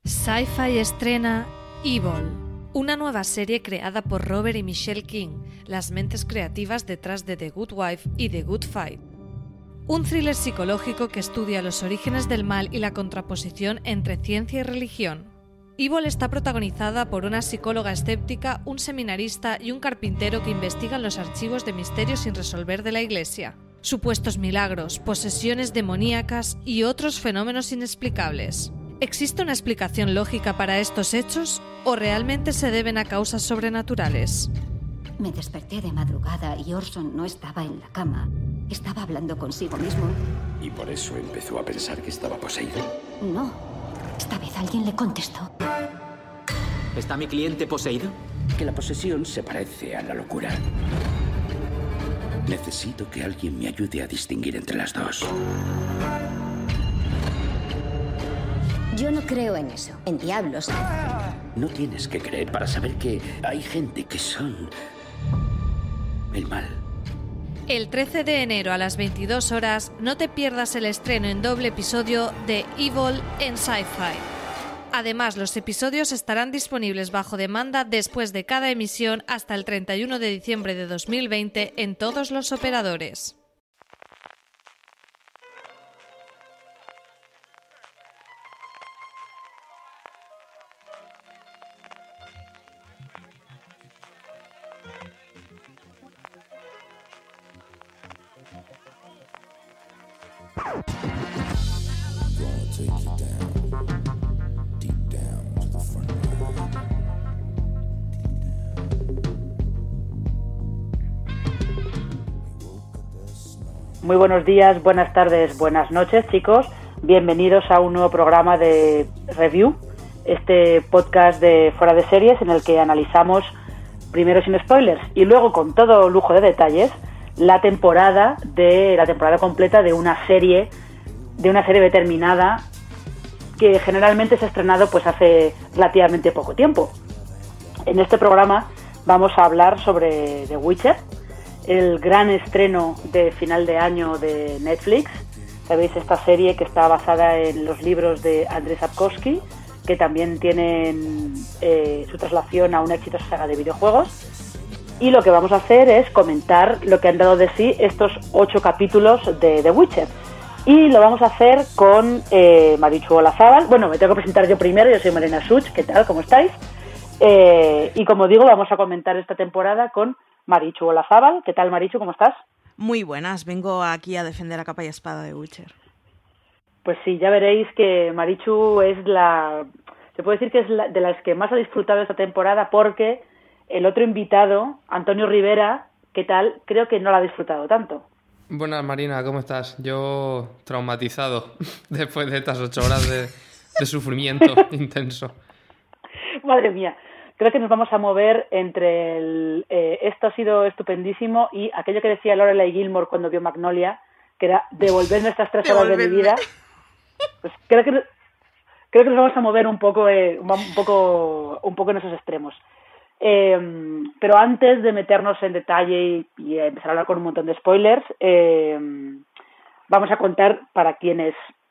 Sci-Fi estrena Evil, una nueva serie creada por Robert y Michelle King, las mentes creativas detrás de The Good Wife y The Good Fight. Un thriller psicológico que estudia los orígenes del mal y la contraposición entre ciencia y religión. Evil está protagonizada por una psicóloga escéptica, un seminarista y un carpintero que investigan los archivos de misterios sin resolver de la Iglesia, supuestos milagros, posesiones demoníacas y otros fenómenos inexplicables. ¿Existe una explicación lógica para estos hechos o realmente se deben a causas sobrenaturales? Me desperté de madrugada y Orson no estaba en la cama. Estaba hablando consigo mismo. ¿Y por eso empezó a pensar que estaba poseído? No. Esta vez alguien le contestó. ¿Está mi cliente poseído? Que la posesión se parece a la locura. Necesito que alguien me ayude a distinguir entre las dos. Yo no creo en eso, en diablos. No tienes que creer para saber que hay gente que son el mal. El 13 de enero a las 22 horas, no te pierdas el estreno en doble episodio de Evil en Sci-Fi. Además, los episodios estarán disponibles bajo demanda después de cada emisión hasta el 31 de diciembre de 2020 en todos los operadores. Muy buenos días, buenas tardes, buenas noches, chicos. Bienvenidos a un nuevo programa de Review, este podcast de Fuera de Series en el que analizamos, primero sin spoilers y luego con todo lujo de detalles, la temporada completa de una serie determinada que generalmente se ha estrenado pues hace relativamente poco tiempo. En este programa vamos a hablar sobre The Witcher, el gran estreno de final de año de Netflix. Sabéis, esta serie que está basada en los libros de Andrzej Sapkowski, que también tienen su traslación a una exitosa saga de videojuegos. Y lo que vamos a hacer es comentar lo que han dado de sí estos 8 capítulos de The Witcher. Y lo vamos a hacer con Marichu Olazábal. Bueno, me tengo que presentar yo primero, yo soy Marina Such. ¿Qué tal? ¿Cómo estáis? Y como digo, vamos a comentar esta temporada con Marichu Olazábal. ¿Qué tal, Marichu? ¿Cómo estás? Muy buenas, vengo aquí a defender a capa y espada de Witcher. Pues sí, ya veréis que Marichu se puede decir que es de las que más ha disfrutado esta temporada, porque el otro invitado, Antonio Rivera, ¿qué tal? Creo que no la ha disfrutado tanto. Buenas, Marina, ¿cómo estás? Yo traumatizado después de estas 8 horas de sufrimiento intenso. Madre mía. Creo que nos vamos a mover entre esto ha sido estupendísimo y aquello que decía Lorelai Gilmore cuando vio Magnolia, que era devolverme estas 3 horas de mi vida. Pues creo que nos vamos a mover un poco en esos extremos. Pero antes de meternos en detalle y empezar a hablar con un montón de spoilers, vamos a contar para quienes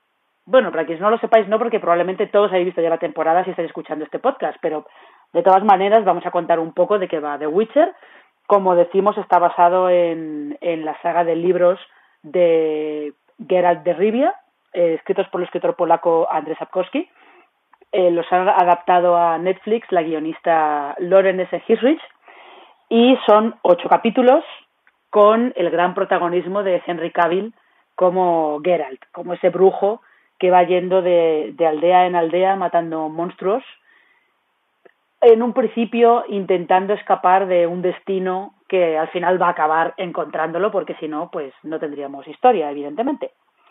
no lo sepáis, no, porque probablemente todos habéis visto ya la temporada si estáis escuchando este podcast, pero de todas maneras vamos a contar un poco de qué va The Witcher. Como decimos, está basado en la saga de libros de Geralt de Rivia, escritos por el escritor polaco Andrzej Sapkowski. Los ha adaptado a Netflix la guionista Lauren S. Hirsch, y son 8 capítulos con el gran protagonismo de Henry Cavill como Geralt, como ese brujo que va yendo de aldea en aldea matando monstruos, en un principio intentando escapar de un destino que al final va a acabar encontrándolo, porque si no, pues no tendríamos historia, evidentemente.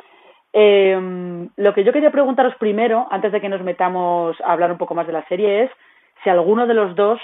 Lo que yo quería preguntaros primero, antes de que nos metamos a hablar un poco más de la serie, es si alguno de los dos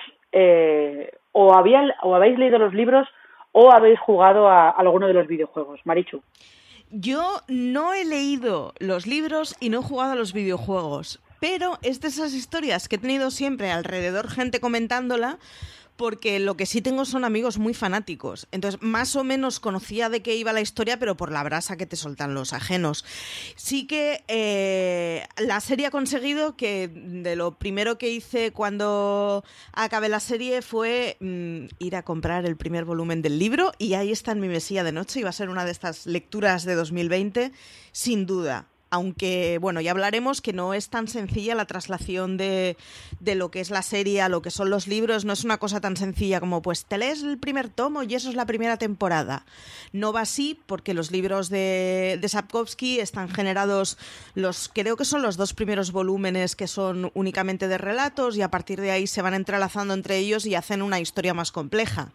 o habéis leído los libros o habéis jugado a alguno de los videojuegos. Marichu. Yo no he leído los libros y no he jugado a los videojuegos, pero es de esas historias que he tenido siempre alrededor gente comentándola, porque lo que sí tengo son amigos muy fanáticos. Entonces, más o menos conocía de qué iba la historia, pero por la brasa que te soltan los ajenos. Sí que la serie ha conseguido que de lo primero que hice cuando acabé la serie fue ir a comprar el primer volumen del libro, y ahí está en mi mesilla de noche y va a ser una de estas lecturas de 2020, sin duda. Aunque, bueno, ya hablaremos que no es tan sencilla la traslación de lo que es la serie a lo que son los libros. No es una cosa tan sencilla como, pues, te lees el primer tomo y eso es la primera temporada. No va así porque los libros de Sapkowski están generados, creo que son los 2 primeros volúmenes que son únicamente de relatos, y a partir de ahí se van entrelazando entre ellos y hacen una historia más compleja.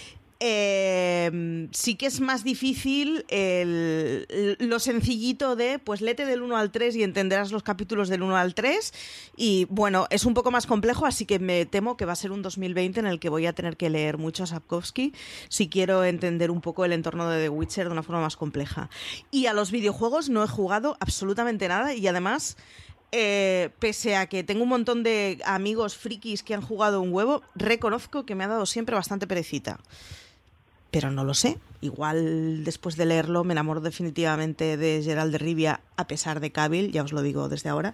Sí que es más difícil lo sencillito de, pues léete del 1 al 3 y entenderás los capítulos del 1 al 3, y bueno, es un poco más complejo, así que me temo que va a ser un 2020 en el que voy a tener que leer mucho a Sapkowski si quiero entender un poco el entorno de The Witcher de una forma más compleja. Y a los videojuegos no he jugado absolutamente nada, y además, pese a que tengo un montón de amigos frikis que han jugado un huevo, reconozco que me ha dado siempre bastante perecita. Pero no lo sé. Igual después de leerlo me enamoro definitivamente de Geralt de Rivia, a pesar de Cavill, ya os lo digo desde ahora,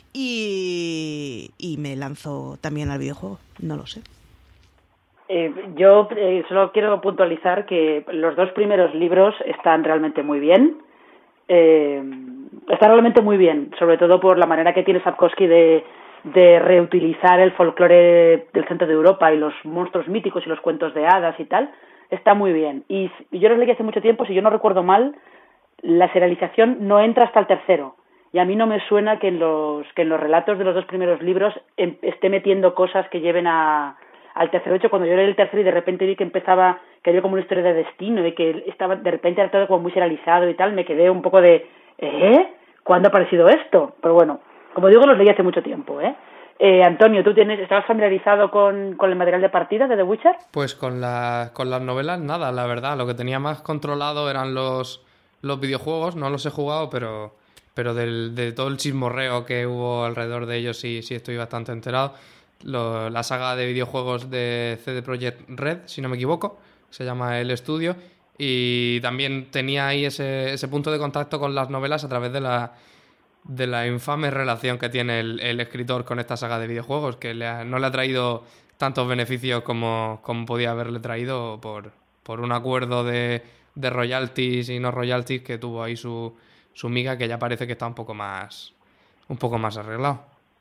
y me lanzo también al videojuego. No lo sé. Yo solo quiero puntualizar que los 2 primeros libros están realmente muy bien. Están realmente muy bien, sobre todo por la manera que tiene Sapkowski de reutilizar el folclore del centro de Europa y los monstruos míticos y los cuentos de hadas y tal. Está muy bien. Y yo los leí hace mucho tiempo, si yo no recuerdo mal, la serialización no entra hasta el tercero. Y a mí no me suena que en los relatos de los 2 primeros libros esté metiendo cosas que lleven al tercero. De hecho, cuando yo leí el tercero y de repente vi que había como una historia de destino y que estaba de repente era todo como muy serializado y tal, me quedé un poco de ¿cuándo ha aparecido esto? Pero bueno, como digo, los leí hace mucho tiempo, Antonio, ¿tú estabas familiarizado con el material de partida de The Witcher? Pues con las novelas nada, la verdad. Lo que tenía más controlado eran los videojuegos. No los he jugado, pero de todo el chismorreo que hubo alrededor de ellos sí estoy bastante enterado. La saga de videojuegos de CD Projekt Red, si no me equivoco, se llama El Estudio. Y también tenía ahí ese punto de contacto con las novelas a través de la infame relación que tiene el escritor con esta saga de videojuegos, que no le ha traído tantos beneficios como podía haberle traído por un acuerdo de royalties y no royalties que tuvo ahí su miga, que ya parece que está un poco más arreglado.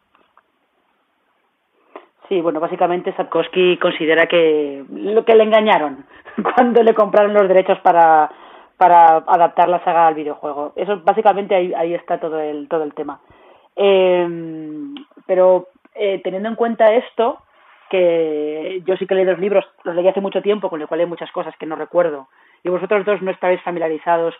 Sí, bueno, básicamente Sapkowski considera que le engañaron cuando le compraron los derechos para adaptar la saga al videojuego. Eso básicamente ahí está todo el tema. Pero teniendo en cuenta esto, que yo sí que leí los libros, los leí hace mucho tiempo, con lo cual hay muchas cosas que no recuerdo, y vosotros dos no estáis familiarizados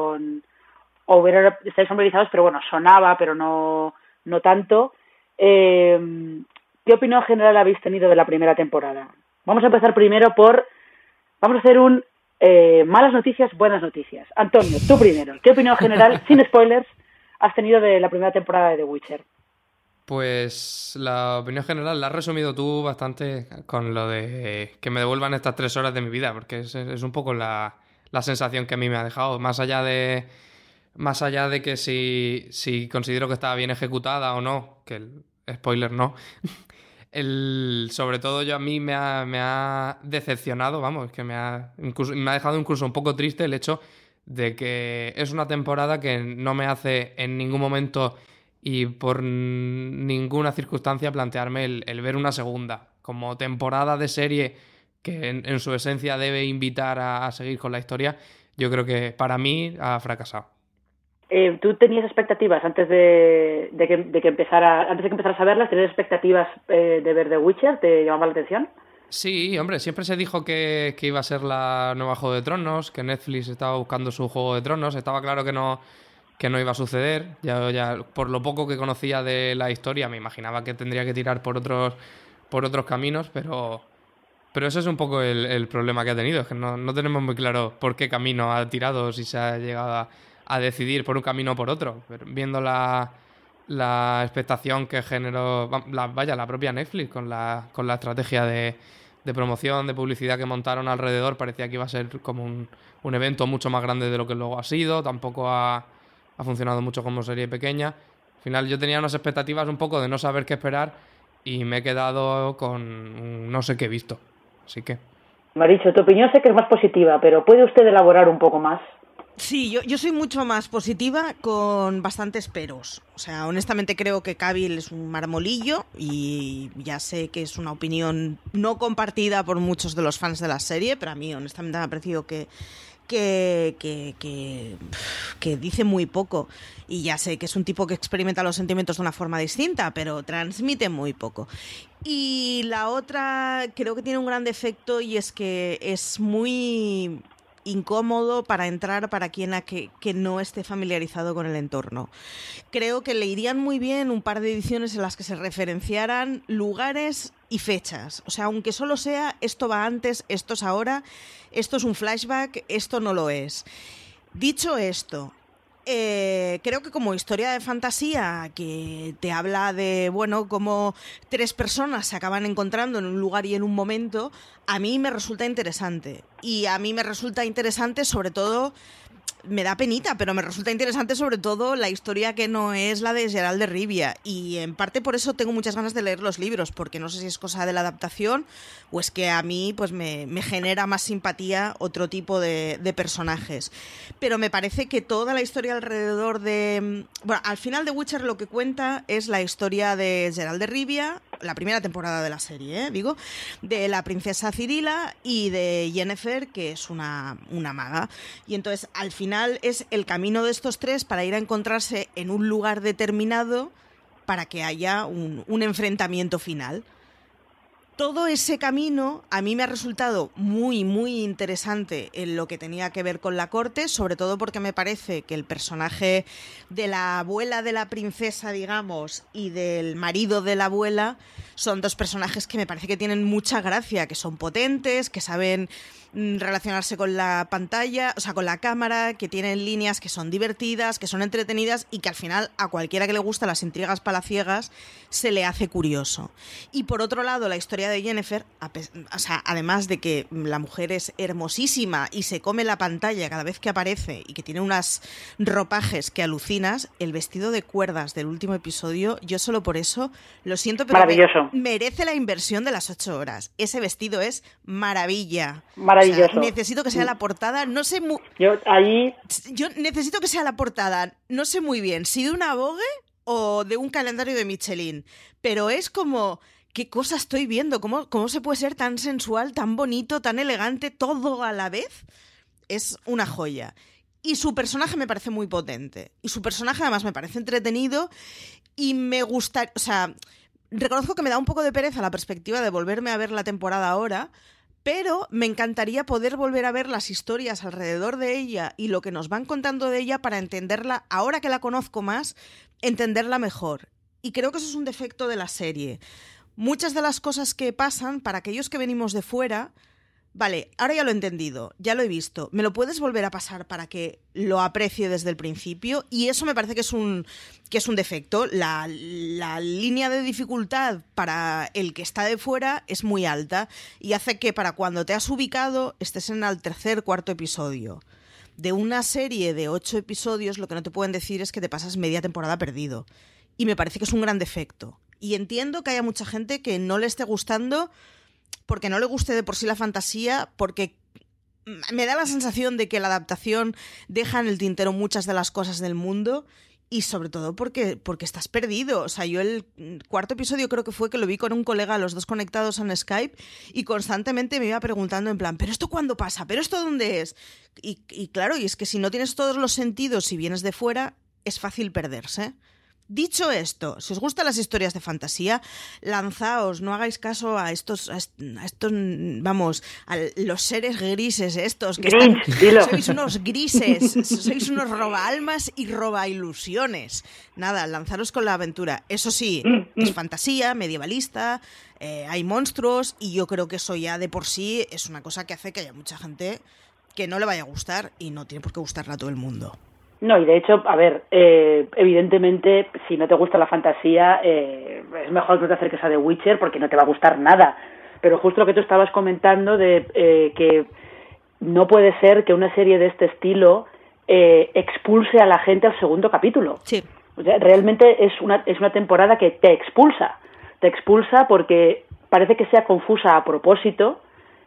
estáis familiarizados, pero bueno, sonaba, pero no tanto. ¿Qué opinión general habéis tenido de la primera temporada? Vamos a empezar primero vamos a hacer malas noticias, buenas noticias. Antonio, tú primero. ¿Qué opinión general, sin spoilers, has tenido de la primera temporada de The Witcher? Pues la opinión general la has resumido tú bastante con lo de que me devuelvan estas 3 horas de mi vida, porque es un poco la sensación que a mí me ha dejado. Más allá de que si considero que estaba bien ejecutada o no, que spoiler no, sobre todo a mí me ha decepcionado, vamos, que me ha dejado incluso un poco triste el hecho de que es una temporada que no me hace en ningún momento y por ninguna circunstancia plantearme el ver una segunda. Como temporada de serie que en su esencia debe invitar a seguir con la historia, yo creo que para mí ha fracasado. ¿Tú tenías expectativas antes de que empezaras a verlas? ¿Tenías expectativas de ver The Witcher? ¿Te llamaba la atención? Sí, hombre, siempre se dijo que iba a ser la nueva Juego de Tronos, que Netflix estaba buscando su Juego de Tronos. Estaba claro que no iba a suceder. Ya por lo poco que conocía de la historia me imaginaba que tendría que tirar por otros caminos, pero ese es un poco el problema que ha tenido. Es que no tenemos muy claro por qué camino ha tirado, si se ha llegado a decidir por un camino o por otro. Pero viendo la expectación que generó la propia Netflix con la estrategia de promoción, de publicidad que montaron alrededor, parecía que iba a ser como un evento mucho más grande de lo que luego ha sido. Tampoco ha funcionado mucho como serie pequeña. Al final yo tenía unas expectativas un poco de no saber qué esperar y me he quedado con no sé qué he visto. Así que... Maricho, tu opinión sé que es más positiva, pero ¿puede usted elaborar un poco más? Sí, yo soy mucho más positiva con bastantes peros. O sea, honestamente creo que Cavill es un marmolillo y ya sé que es una opinión no compartida por muchos de los fans de la serie, pero a mí honestamente me ha parecido que dice muy poco. Y ya sé que es un tipo que experimenta los sentimientos de una forma distinta, pero transmite muy poco. Y la otra creo que tiene un gran defecto y es que es muy... incómodo para entrar para quien que no esté familiarizado con el entorno. Creo que le irían muy bien un par de ediciones en las que se referenciaran lugares y fechas. O sea, aunque solo sea esto va antes, esto es ahora, esto es un flashback, esto no lo es. Dicho esto, creo que como historia de fantasía que te habla de, bueno, cómo tres personas se acaban encontrando en un lugar y en un momento, a mí me resulta interesante. Y a mí me resulta interesante sobre todo, me da penita, pero me resulta interesante sobre todo la historia que no es la de Geralt de Rivia. Y en parte por eso tengo muchas ganas de leer los libros, porque no sé si es cosa de la adaptación o es que a mí pues me genera más simpatía otro tipo de personajes. Pero me parece que toda la historia alrededor de... Bueno, al final The Witcher lo que cuenta es la historia de Geralt de Rivia, la primera temporada de la serie, digo, de la princesa Cirila y de Yennefer, que es una maga. Y entonces, al final, es el camino de estos tres para ir a encontrarse en un lugar determinado para que haya un enfrentamiento final. Todo ese camino a mí me ha resultado muy, muy interesante en lo que tenía que ver con la corte, sobre todo porque me parece que el personaje de la abuela de la princesa, digamos, y del marido de la abuela son dos personajes que me parece que tienen mucha gracia, que son potentes, que saben relacionarse con la pantalla, o sea, con la cámara, que tienen líneas que son divertidas, que son entretenidas y que al final a cualquiera que le gusta las intrigas palaciegas se le hace curioso. Y por otro lado, la historia de Yennefer, o sea, además de que la mujer es hermosísima y se come la pantalla cada vez que aparece y que tiene unas ropajes que alucinas, el vestido de cuerdas del último episodio, yo solo por eso, lo siento, pero maravilloso. Merece la inversión de las 8 horas. Ese vestido es maravilla. Maravilloso. O sea, necesito que sea la portada, no sé yo necesito que sea la portada, no sé muy bien si de una Vogue o de un calendario de Michelin, pero es como, ¿qué cosa estoy viendo? ¿Cómo se puede ser tan sensual, tan bonito, tan elegante, todo a la vez? Es una joya. Y su personaje me parece muy potente. Y su personaje además me parece entretenido y me gusta, o sea, reconozco que me da un poco de pereza la perspectiva de volverme a ver la temporada ahora, pero me encantaría poder volver a ver las historias alrededor de ella y lo que nos van contando de ella para entenderla, ahora que la conozco más, entenderla mejor. Y creo que eso es un defecto de la serie. Muchas de las cosas que pasan, para aquellos que venimos de fuera, vale, ahora ya lo he entendido, ya lo he visto, ¿me lo puedes volver a pasar para que lo aprecie desde el principio? Y eso me parece que es un defecto. La línea de dificultad para el que está de fuera es muy alta y hace que para cuando te has ubicado estés en el tercer, cuarto episodio. De una serie de 8 episodios, lo que no te pueden decir es que te pasas media temporada perdido. Y me parece que es un gran defecto. Y entiendo que haya mucha gente que no le esté gustando porque no le guste de por sí la fantasía, porque me da la sensación de que la adaptación deja en el tintero muchas de las cosas del mundo y sobre todo porque estás perdido. O sea, yo el cuarto episodio creo que fue que lo vi con un colega, los dos conectados en Skype, y constantemente me iba preguntando en plan, ¿pero esto cuándo pasa? ¿Pero esto dónde es? Y claro, y es que si no tienes todos los sentidos y vienes de fuera, es fácil perderse. Dicho esto, si os gustan las historias de fantasía, lanzaos, no hagáis caso a estos vamos, a los seres grises estos que sois unos grises, sois unos robaalmas y robailusiones. Nada, lanzaros con la aventura. Eso sí, es fantasía, medievalista, hay monstruos y yo creo que eso ya de por sí es una cosa que hace que haya mucha gente que no le vaya a gustar y no tiene por qué gustarle a todo el mundo. No, y de hecho, a ver, evidentemente, si no te gusta la fantasía, es mejor que no te acerques a The Witcher porque no te va a gustar nada. pero justo lo que tú estabas comentando de que no puede ser que una serie de este estilo expulse a la gente al segundo capítulo. Sí. O sea, realmente es una temporada que te expulsa porque parece que sea confusa a propósito.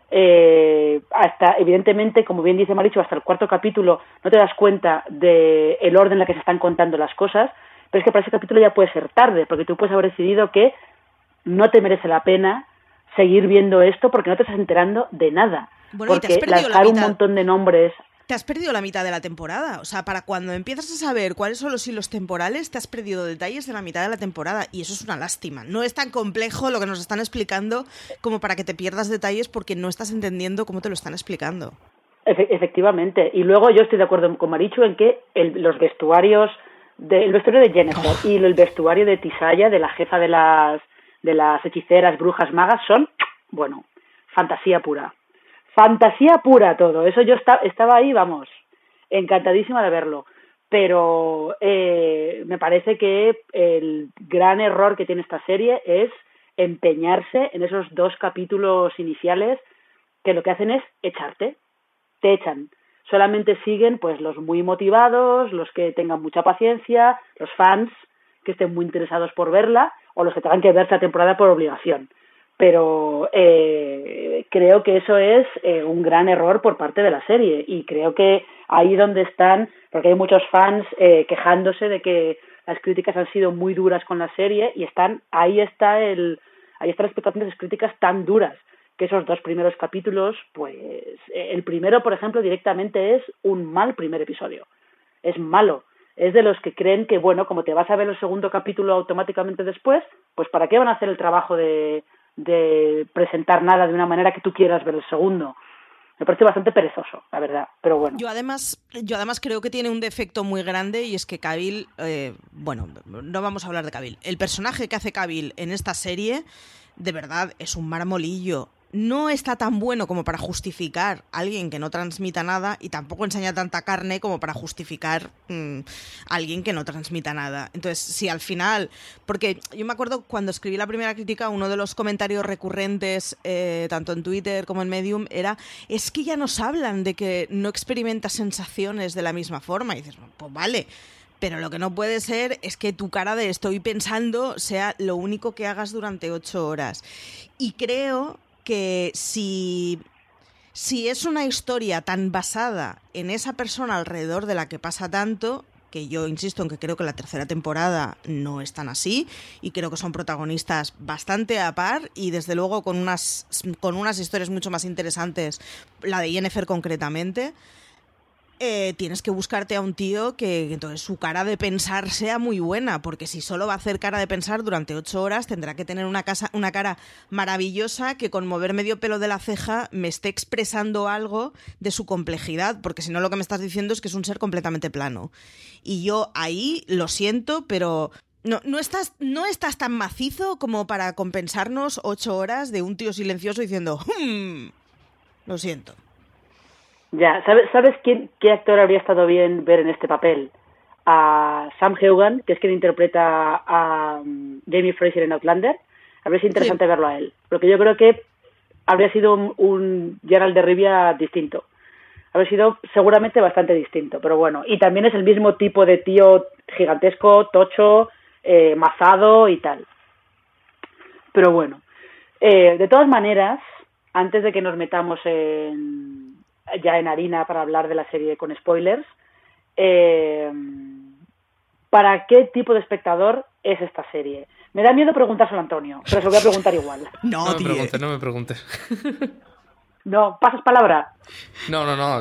Hasta, evidentemente, como bien dice Marichu, hasta el cuarto capítulo no te das cuenta del orden en el que se están contando las cosas, pero es que para ese capítulo ya puede ser tarde, porque tú puedes haber decidido que no te merece la pena seguir viendo esto porque no te estás enterando de nada. Bueno, porque lanzar un montón de nombres... Te has perdido la mitad de la temporada. O sea, para cuando empiezas a saber cuáles son los hilos temporales, te has perdido detalles de la mitad de la temporada. Y eso es una lástima. No es tan complejo lo que nos están explicando como para que te pierdas detalles porque no estás entendiendo cómo te lo están explicando. Efectivamente. Y luego yo estoy de acuerdo con Marichu en que los vestuarios... el vestuario de Jennifer y el vestuario de Tisaya, de la jefa de las hechiceras, brujas, magas, son, bueno, fantasía pura. Fantasía pura todo. Eso yo estaba ahí, vamos, encantadísima de verlo. Pero me parece que el gran error que tiene esta serie es empeñarse en esos 2 capítulos iniciales que lo que hacen es echarte. Te echan. Solamente siguen pues los muy motivados, los que tengan mucha paciencia, los fans que estén muy interesados por verla o los que tengan que ver esta temporada por obligación. Pero creo que eso es un gran error por parte de la serie y creo que ahí donde están, porque hay muchos fans quejándose de que las críticas han sido muy duras con la serie y ahí está la expectación de esas críticas tan duras, que esos 2 primeros capítulos, pues el primero, por ejemplo, directamente es un mal primer episodio. Es malo. Es de los que creen que, bueno, como te vas a ver el segundo capítulo automáticamente después, pues ¿para qué van a hacer el trabajo de presentar nada de una manera que tú quieras ver el segundo? Me parece bastante perezoso, la verdad, pero bueno. Yo además creo que tiene un defecto muy grande y es que Cavill, bueno, no vamos a hablar de Cavill. El personaje que hace Cavill en esta serie, de verdad, es un marmolillo. No está tan bueno como para justificar a alguien que no transmita nada y tampoco enseña tanta carne como para justificar a alguien que no transmita nada. Entonces, si al final... Porque yo me acuerdo cuando escribí la primera crítica, uno de los comentarios recurrentes, tanto en Twitter como en Medium, era es que ya nos hablan de que no experimenta sensaciones de la misma forma. Y dices, pues vale... Pero lo que no puede ser es que tu cara de estoy pensando sea lo único que hagas durante 8 horas. Y creo que si es una historia tan basada en esa persona alrededor de la que pasa tanto, que yo insisto en que creo que la tercera temporada no es tan así y creo que son protagonistas bastante a par y desde luego con unas historias mucho más interesantes, la de Jennifer concretamente, tienes que buscarte a un tío que entonces su cara de pensar sea muy buena, porque si solo va a hacer cara de pensar durante 8 horas tendrá que tener una cara maravillosa que con mover medio pelo de la ceja me esté expresando algo de su complejidad, porque si no lo que me estás diciendo es que es un ser completamente plano. Y yo ahí lo siento, pero no estás tan macizo como para compensarnos 8 horas de un tío silencioso diciendo lo siento. Ya, ¿sabes qué actor habría estado bien ver en este papel? A Sam Heughan, que es quien interpreta a Jamie Fraser en Outlander. Habría sido interesante verlo a él, porque yo creo que habría sido un Geralt de Rivia distinto. Habría sido seguramente bastante distinto, pero bueno. Y también es el mismo tipo de tío gigantesco, tocho, mazado y tal. Pero bueno. De todas maneras, antes de que nos metamos ya en harina para hablar de la serie con spoilers, ¿para qué tipo de espectador es esta serie? Me da miedo preguntárselo a Antonio, pero se lo voy a preguntar igual. No me preguntes. No, ¿pasas palabra? No.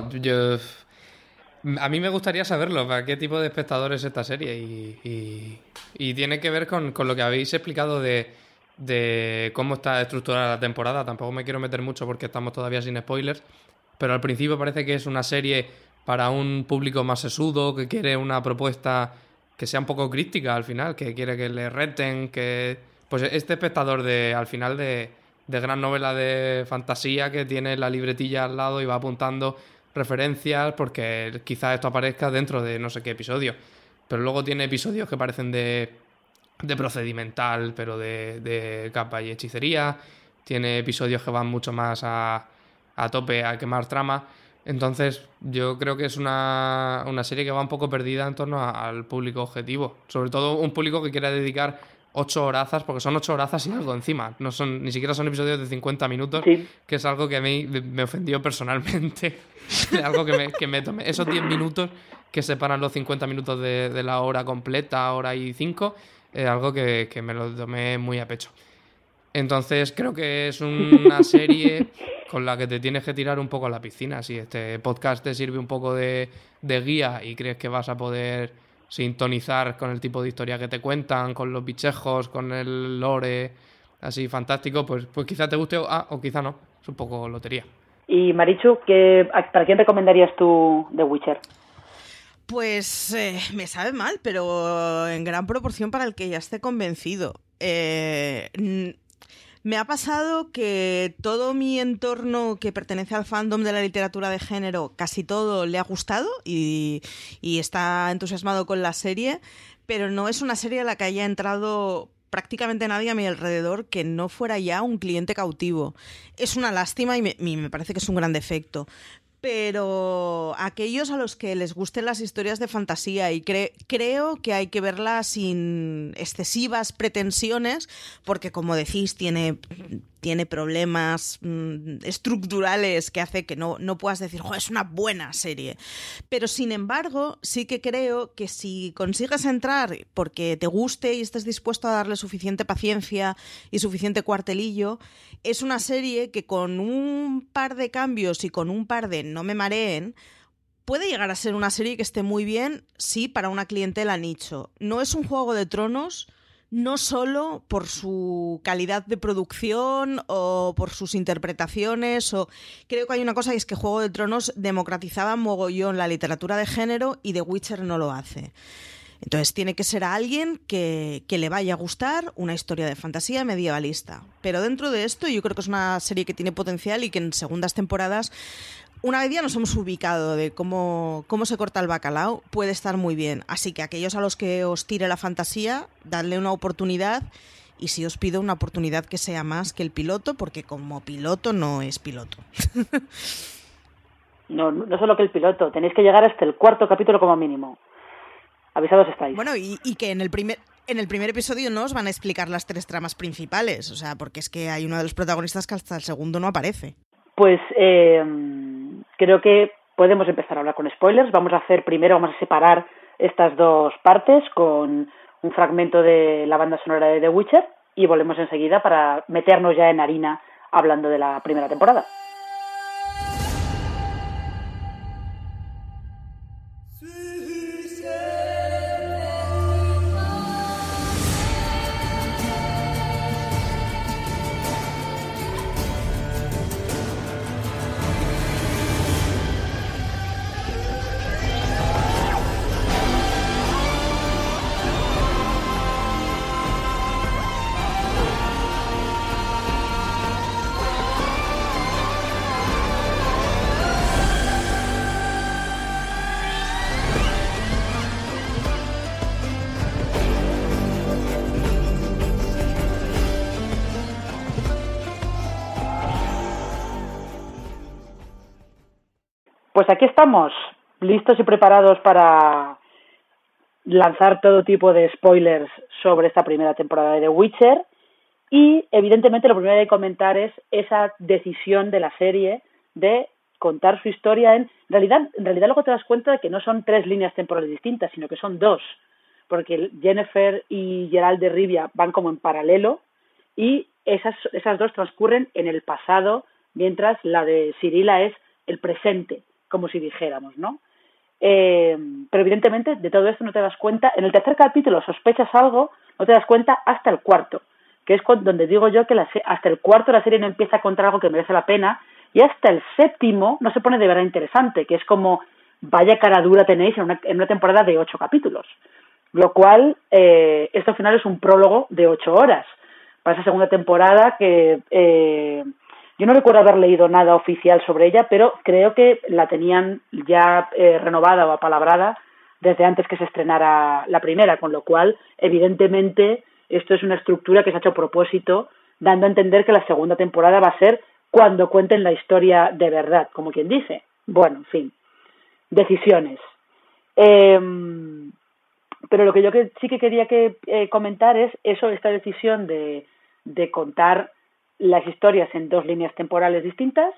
A mí me gustaría saberlo, ¿para qué tipo de espectador es esta serie? Y tiene que ver con lo que habéis explicado de cómo está estructurada la temporada. Tampoco me quiero meter mucho porque estamos todavía sin spoilers, pero al principio parece que es una serie para un público más sesudo, que quiere una propuesta que sea un poco crítica al final, que quiere que le reten, que... Pues este espectador al final de gran novela de fantasía que tiene la libretilla al lado y va apuntando referencias porque quizás esto aparezca dentro de no sé qué episodio. Pero luego tiene episodios que parecen de procedimental, pero de capa y hechicería. tiene episodios que van mucho más a tope, a quemar trama. Entonces yo creo que es una serie que va un poco perdida en torno al público objetivo. Sobre todo un público que quiera dedicar 8 horazas, porque son 8 horazas y algo encima. Ni siquiera son episodios de 50 minutos, sí, que es algo que a mí me ofendió personalmente. Algo que me tomé. Esos 10 minutos que separan los 50 minutos de la hora completa, hora y 5, es algo que me lo tomé muy a pecho. Entonces creo que es una serie con la que te tienes que tirar un poco a la piscina. Si este podcast te sirve un poco de guía y crees que vas a poder sintonizar con el tipo de historia que te cuentan, con los bichejos, con el lore así fantástico, pues quizá te guste o quizá no. Es un poco lotería. Y Marichu, ¿para quién recomendarías tú The Witcher? Pues me sabe mal, pero en gran proporción para el que ya esté convencido. Me ha pasado que todo mi entorno que pertenece al fandom de la literatura de género, casi todo le ha gustado y está entusiasmado con la serie, pero no es una serie a la que haya entrado prácticamente nadie a mi alrededor que no fuera ya un cliente cautivo. Es una lástima y me parece que es un gran defecto. Pero aquellos a los que les gusten las historias de fantasía, y creo que hay que verlas sin excesivas pretensiones, porque como decís, tiene problemas estructurales que hace que no puedas decir, ¡jo, es una buena serie! Pero sin embargo, sí que creo que si consigues entrar porque te guste y estés dispuesto a darle suficiente paciencia y suficiente cuartelillo, es una serie que con un par de cambios y con un par de no me mareen, puede llegar a ser una serie que esté muy bien, sí, para una clientela nicho. No es un Juego de Tronos, no solo por su calidad de producción o por sus interpretaciones, creo que hay una cosa y es que Juego de Tronos democratizaba mogollón la literatura de género y The Witcher no lo hace. Entonces tiene que ser a alguien que le vaya a gustar una historia de fantasía medievalista. Pero dentro de esto yo creo que es una serie que tiene potencial y que en segundas temporadas, una vez ya nos hemos ubicado de cómo se corta el bacalao, puede estar muy bien. Así que aquellos a los que os tire la fantasía, dadle una oportunidad. Y sí os pido una oportunidad que sea más que el piloto, porque como piloto no es piloto. No solo que el piloto, tenéis que llegar hasta el 4º capítulo como mínimo. Avisados estáis. Bueno, y que en el primer episodio no os van a explicar las 3 tramas principales, o sea, porque es que hay uno de los protagonistas que hasta el segundo no aparece. Pues creo que podemos empezar a hablar con spoilers. Vamos a separar estas dos partes con un fragmento de la banda sonora de The Witcher y volvemos enseguida para meternos ya en harina hablando de la primera temporada. Pues aquí estamos, listos y preparados para lanzar todo tipo de spoilers sobre esta primera temporada de The Witcher y evidentemente lo primero que hay que comentar es esa decisión de la serie de contar su historia en realidad luego te das cuenta de que no son 3 líneas temporales distintas, sino que son 2, porque Yennefer y Geralt de Rivia van como en paralelo y esas 2 transcurren en el pasado, mientras la de Cirila es el presente, como si dijéramos, ¿no? Pero evidentemente de todo esto no te das cuenta. En el 3er capítulo sospechas algo, no te das cuenta hasta el 4º, que es donde digo yo que hasta el 4º la serie no empieza a contar algo que merece la pena, y hasta el 7º no se pone de verdad interesante, que es como vaya cara dura tenéis en una temporada de 8 capítulos, lo cual esto al final es un prólogo de 8 horas para esa segunda temporada que yo no recuerdo haber leído nada oficial sobre ella, pero creo que la tenían ya renovada o apalabrada desde antes que se estrenara la primera, con lo cual, evidentemente, esto es una estructura que se ha hecho a propósito dando a entender que la segunda temporada va a ser cuando cuenten la historia de verdad, como quien dice. Bueno, en fin, decisiones. Pero lo que yo sí que quería comentar es esta decisión de contar las historias en 2 líneas temporales distintas,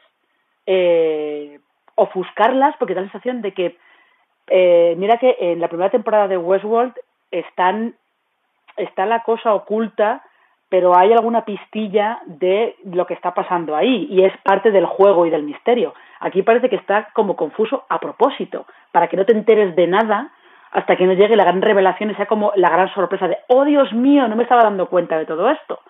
ofuscarlas, porque da la sensación de que mira que en la primera temporada de Westworld está la cosa oculta, pero hay alguna pistilla de lo que está pasando ahí, y es parte del juego y del misterio. Aquí parece que está como confuso a propósito, para que no te enteres de nada hasta que no llegue la gran revelación y sea como la gran sorpresa de ¡oh, Dios mío! No me estaba dando cuenta de todo esto.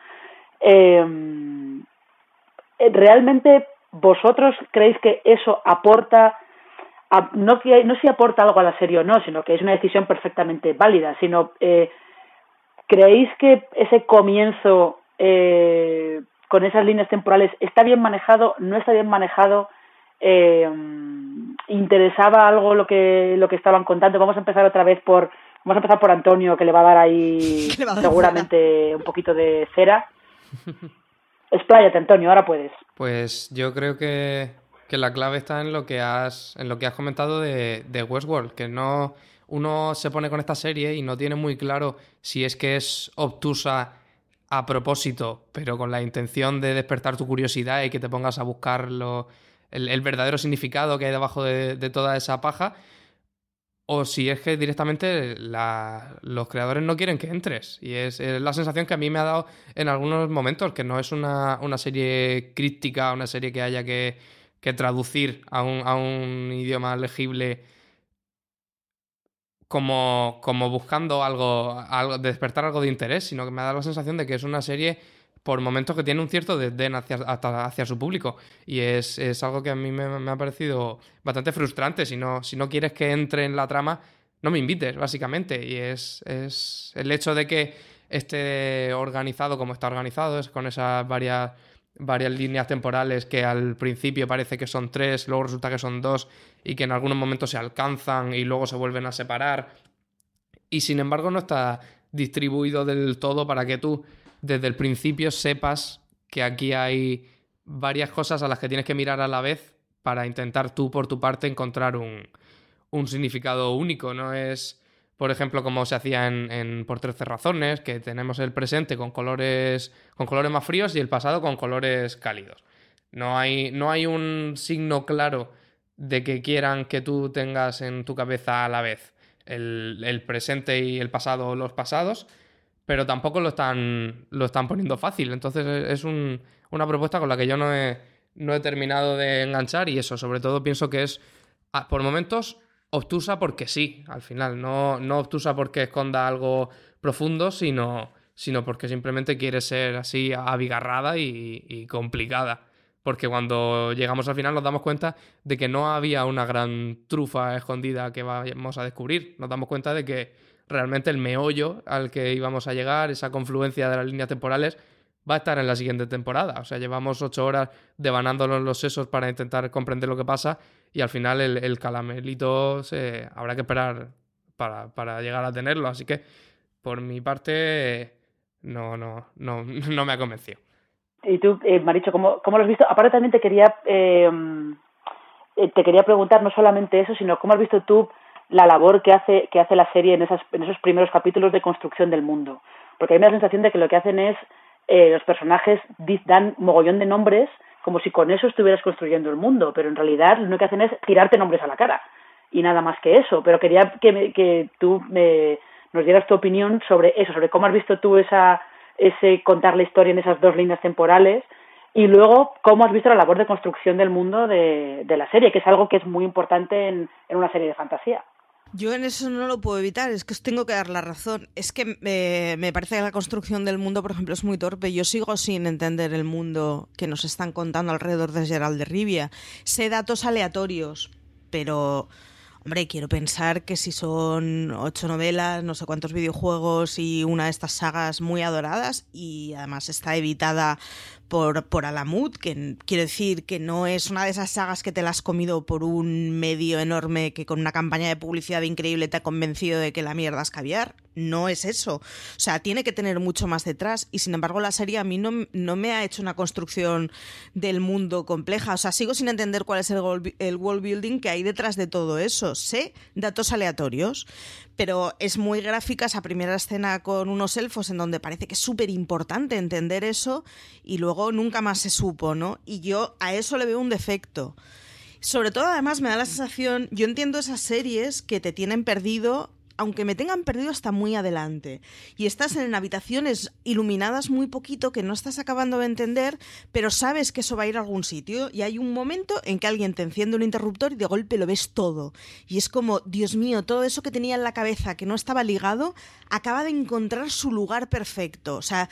¿Realmente vosotros creéis que eso aporta, no si aporta algo a la serie o no, sino que es una decisión perfectamente válida, sino creéis que ese comienzo con esas líneas temporales está bien manejado, no está bien manejado, interesaba algo lo que estaban contando? Vamos a empezar por Antonio, que le va a dar ahí seguramente un poquito de cera. Expláyate, Antonio, ahora puedes. Pues yo creo que la clave está en lo que has comentado de Westworld, que no uno se pone con esta serie y no tiene muy claro si es que es obtusa a propósito, pero con la intención de despertar tu curiosidad y que te pongas a buscar el verdadero significado que hay debajo de toda esa paja, o si es que directamente los creadores no quieren que entres. Y es la sensación que a mí me ha dado en algunos momentos, que no es una serie críptica, una serie que haya que traducir a un idioma legible como buscando algo, despertar algo de interés, sino que me ha dado la sensación de que es una serie por momentos que tiene un cierto desdén hacia su público, y es algo que a mí me ha parecido bastante frustrante. Si no quieres que entre en la trama, no me invites, básicamente. Y es el hecho de que esté organizado como está organizado, es con esas varias líneas temporales que al principio parece que son 3, luego resulta que son 2, y que en algunos momentos se alcanzan y luego se vuelven a separar, y sin embargo no está distribuido del todo para que tú desde el principio sepas que aquí hay varias cosas a las que tienes que mirar a la vez para intentar tú por tu parte encontrar un significado único. No es, por ejemplo, como se hacía en Por 13 razones, que tenemos el presente con colores más fríos y el pasado con colores cálidos. No hay un signo claro de que quieran que tú tengas en tu cabeza a la vez el presente y el pasado, los pasados, pero tampoco lo están poniendo fácil. Entonces es una propuesta con la que yo no he terminado de enganchar, y eso, sobre todo, pienso que es, por momentos, obtusa porque sí, al final. No obtusa porque esconda algo profundo, sino porque simplemente quiere ser así abigarrada y complicada. Porque cuando llegamos al final nos damos cuenta de que no había una gran trufa escondida que vamos a descubrir. Nos damos cuenta de que realmente el meollo al que íbamos a llegar, esa confluencia de las líneas temporales, va a estar en la siguiente temporada. O sea, llevamos 8 horas devanándonos los sesos para intentar comprender lo que pasa, y al final el caramelito habrá que esperar para llegar a tenerlo. Así que, por mi parte, no me ha convencido. Y tú, Maricho, ¿cómo lo has visto? Aparte, también te quería preguntar no solamente eso, sino cómo has visto tú la labor que hace la serie en esos primeros capítulos de construcción del mundo. Porque a mí me da la sensación de que lo que hacen es, los personajes dan mogollón de nombres como si con eso estuvieras construyendo el mundo, pero en realidad lo único que hacen es tirarte nombres a la cara, y nada más que eso. Pero quería que tú nos dieras tu opinión sobre eso, sobre cómo has visto tú ese contar la historia en esas 2 líneas temporales, y luego cómo has visto la labor de construcción del mundo de la serie, que es algo que es muy importante en una serie de fantasía. Yo en eso no lo puedo evitar, es que os tengo que dar la razón. Es que me parece que la construcción del mundo, por ejemplo, es muy torpe. Yo sigo sin entender el mundo que nos están contando alrededor de Geralt de Rivia. Sé datos aleatorios, pero Hombre, quiero pensar que si son 8 novelas, no sé cuántos videojuegos y una de estas sagas muy adoradas, y además está editada por Alamut, que quiero decir que no es una de esas sagas que te la has comido por un medio enorme que con una campaña de publicidad increíble te ha convencido de que la mierda es caviar. No es eso. O sea, tiene que tener mucho más detrás, y sin embargo la serie a mí no me ha hecho una construcción del mundo compleja. O sea, sigo sin entender cuál es el world building que hay detrás de todo eso. Sé datos aleatorios, pero es muy gráfica esa primera escena con unos elfos en donde parece que es súper importante entender eso, y luego nunca más se supo, ¿no? Y yo a eso le veo un defecto. Sobre todo, además, me da la sensación, yo entiendo esas series que te tienen perdido, aunque me tengan perdido hasta muy adelante, y estás en habitaciones iluminadas muy poquito que no estás acabando de entender, pero sabes que eso va a ir a algún sitio, y hay un momento en que alguien te enciende un interruptor y de golpe lo ves todo, y es como, Dios mío, todo eso que tenía en la cabeza que no estaba ligado acaba de encontrar su lugar perfecto. O sea,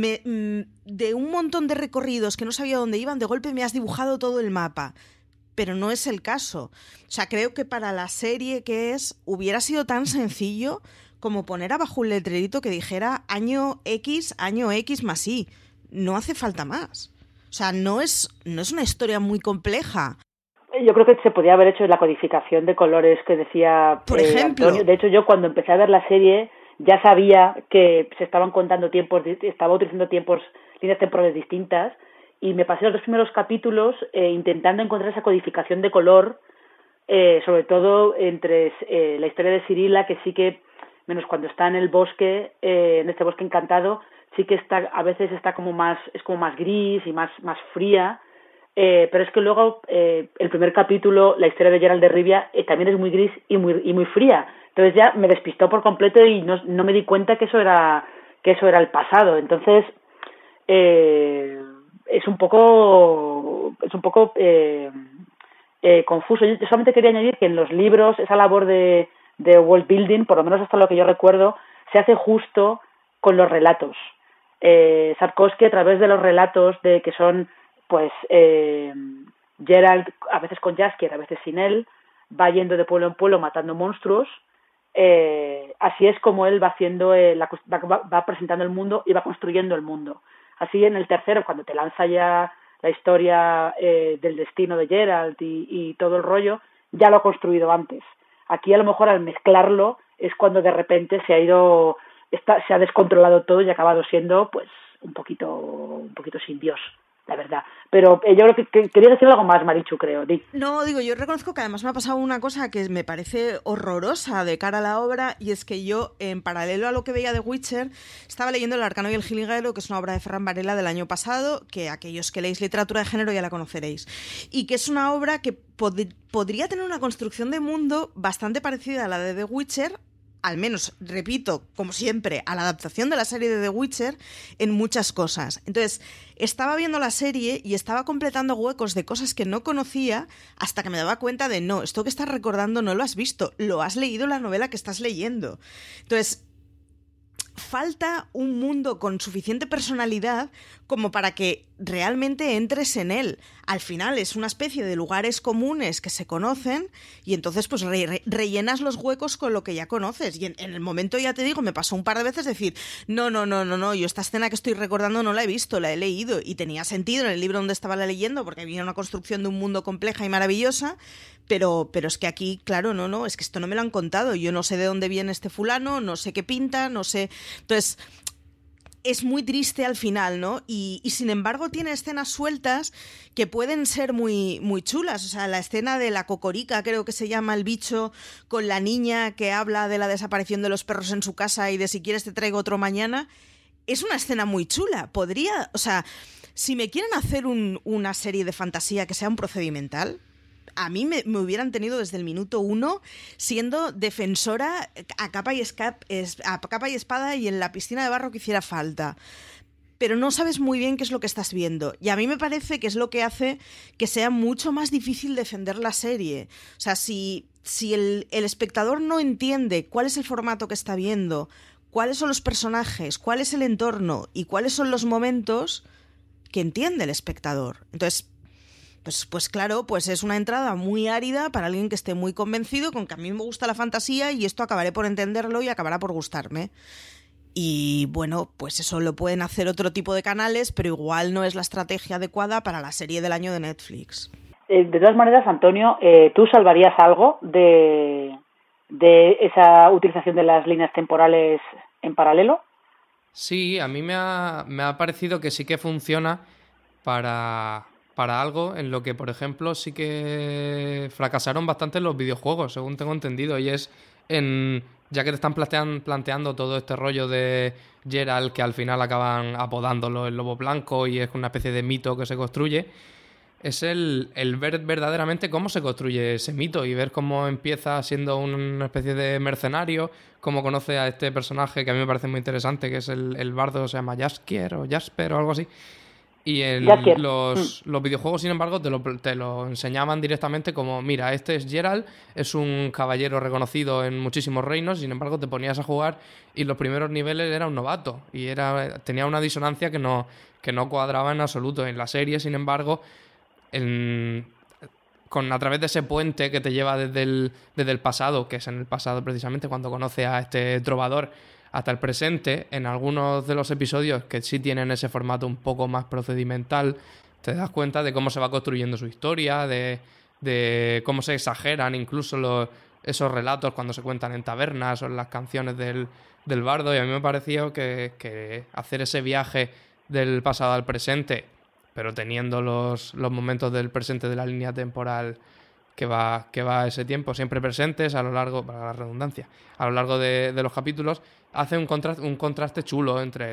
de un montón de recorridos que no sabía dónde iban, de golpe me has dibujado todo el mapa. Pero no es el caso. O sea, creo que para la serie que es, hubiera sido tan sencillo como poner abajo un letrerito que dijera año X más Y. No hace falta más. O sea, no es una historia muy compleja. Yo creo que se podía haber hecho la codificación de colores que decía por ejemplo. Antonio. De hecho, yo cuando empecé a ver la serie ya sabía que se estaban contando tiempos, estaba utilizando líneas temporales distintas, y me pasé los 2 primeros capítulos intentando encontrar esa codificación de color, sobre todo entre la historia de Cirila, que sí que, menos cuando está en el bosque, en este bosque encantado, sí que está, a veces está como más, es como más gris y más fría, pero es que luego el primer capítulo, la historia de Geralt de Rivia, también es muy gris y muy fría. Entonces ya me despistó por completo y no me di cuenta que eso era el pasado. Entonces es un poco confuso. Yo solamente quería añadir que en los libros esa labor de world building, por lo menos hasta lo que yo recuerdo, se hace justo con los relatos. Sapkowski, a través de los relatos de que son, pues, Geralt, a veces con Jaskier, a veces sin él, va yendo de pueblo en pueblo matando monstruos. Así es como él va haciendo, va presentando el mundo y va construyendo el mundo. Así en el tercero, cuando te lanza ya la historia del destino de Geralt y todo el rollo, ya lo ha construido antes. Aquí a lo mejor al mezclarlo es cuando de repente se ha descontrolado todo y ha acabado siendo pues un poquito sin Dios, la verdad. Pero yo creo que quería decir algo más, Marichu, creo. No, digo, yo reconozco que además me ha pasado una cosa que me parece horrorosa de cara a la obra, y es que yo, en paralelo a lo que veía de Witcher, estaba leyendo El Arcano y el Jilguero, que es una obra de Ferran Varela del año pasado, que aquellos que leéis literatura de género ya la conoceréis, y que es una obra que podría tener una construcción de mundo bastante parecida a la de The Witcher, al menos, repito, como siempre, a la adaptación de la serie de The Witcher en muchas cosas. Entonces, estaba viendo la serie y estaba completando huecos de cosas que no conocía hasta que me daba cuenta de, no, esto que estás recordando no lo has visto, lo has leído en la novela que estás leyendo. Entonces, falta un mundo con suficiente personalidad como para que realmente entres en él. Al final es una especie de lugares comunes que se conocen, y entonces pues rellenas los huecos con lo que ya conoces. Y en el momento, ya te digo, me pasó un par de veces decir, no, yo esta escena que estoy recordando no la he visto, la he leído, y tenía sentido en el libro donde estaba la leyendo porque había una construcción de un mundo compleja y maravillosa, pero es que aquí, claro, no, es que esto no me lo han contado, yo no sé de dónde viene este fulano, no sé qué pinta, no sé. Entonces, es muy triste al final, ¿no? Y sin embargo tiene escenas sueltas que pueden ser muy, muy chulas. O sea, la escena de la cocorica, creo que se llama el bicho, con la niña que habla de la desaparición de los perros en su casa y de si quieres te traigo otro mañana, es una escena muy chula. Podría, o sea, si me quieren hacer una serie de fantasía que sea un procedimental, a mí me hubieran tenido desde el minuto 1 siendo defensora a capa y espada y en la piscina de barro que hiciera falta. Pero no sabes muy bien qué es lo que estás viendo. Y a mí me parece que es lo que hace que sea mucho más difícil defender la serie. O sea, si el espectador no entiende cuál es el formato que está viendo, cuáles son los personajes, cuál es el entorno y cuáles son los momentos, que entiende el espectador. Entonces, Pues claro, pues es una entrada muy árida para alguien que esté muy convencido con que a mí me gusta la fantasía y esto acabaré por entenderlo y acabará por gustarme. Y bueno, pues eso lo pueden hacer otro tipo de canales, pero igual no es la estrategia adecuada para la serie del año de Netflix. De todas maneras, Antonio, ¿tú salvarías algo de esa utilización de las líneas temporales en paralelo? Sí, a mí me ha parecido que sí que funciona para algo en lo que, por ejemplo, sí que fracasaron bastante los videojuegos, según tengo entendido, y es ya que te están planteando todo este rollo de Geralt, que al final acaban apodándolo el Lobo Blanco y es una especie de mito que se construye, es el ver verdaderamente cómo se construye ese mito y ver cómo empieza siendo una especie de mercenario, cómo conoce a este personaje que a mí me parece muy interesante, que es el bardo, se llama Jaskier o Jasper o algo así. Y los videojuegos, sin embargo, te lo enseñaban directamente como, mira, este es Geralt, es un caballero reconocido en muchísimos reinos, sin embargo te ponías a jugar y los primeros niveles era un novato y tenía una disonancia que no cuadraba en absoluto. En la serie, sin embargo, a través de ese puente que te lleva desde el pasado, que es en el pasado precisamente cuando conoce a este trovador, hasta el presente, en algunos de los episodios que sí tienen ese formato un poco más procedimental, te das cuenta de cómo se va construyendo su historia, de cómo se exageran incluso esos relatos cuando se cuentan en tabernas o en las canciones del bardo, y a mí me pareció que hacer ese viaje del pasado al presente, pero teniendo los momentos del presente de la línea temporal que va a ese tiempo siempre presentes a lo largo, para la redundancia, a lo largo de los capítulos, hace un contraste chulo entre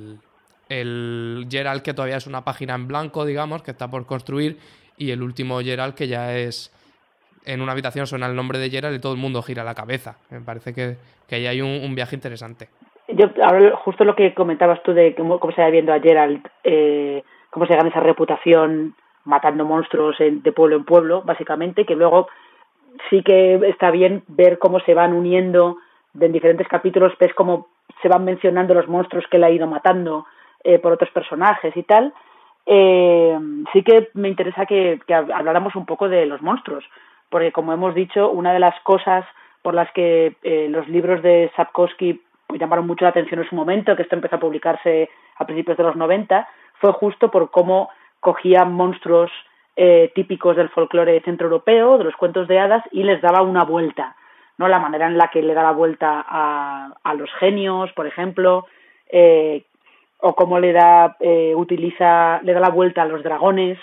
el Geralt que todavía es una página en blanco, digamos, que está por construir, y el último Geralt que ya es, en una habitación suena el nombre de Geralt y todo el mundo gira la cabeza. Me parece que ahí hay un viaje interesante. Ahora, justo lo que comentabas tú de cómo se va viendo a Geralt, cómo se gana esa reputación matando monstruos de pueblo en pueblo, básicamente, que luego sí que está bien ver cómo se van uniendo en diferentes capítulos, ves cómo se van mencionando los monstruos que él ha ido matando por otros personajes y tal. Sí que me interesa que habláramos un poco de los monstruos, porque como hemos dicho, una de las cosas por las que los libros de Sapkowski pues llamaron mucho la atención en su momento, que esto empezó a publicarse a principios de los 90, fue justo por cómo cogía monstruos típicos del folclore centroeuropeo, de los cuentos de hadas, y les daba una vuelta, ¿no? La manera en la que le da la vuelta a los genios, por ejemplo, o cómo le da la vuelta a los dragones,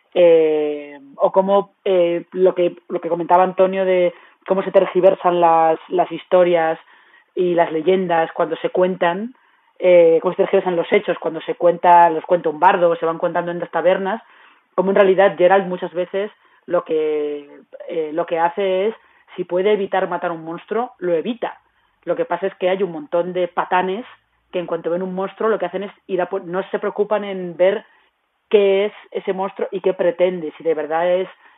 o cómo lo que comentaba Antonio de cómo se tergiversan las historias y las leyendas cuando se cuentan, cómo se tergiversan los hechos cuando los cuenta un bardo o se van contando en las tabernas, como en realidad Geralt muchas veces lo que hace es, si puede evitar matar a un monstruo, lo evita. Lo que pasa es que hay un montón de patanes que en cuanto ven un monstruo lo que hacen es no se preocupan en ver qué es ese monstruo y qué pretende, si de verdad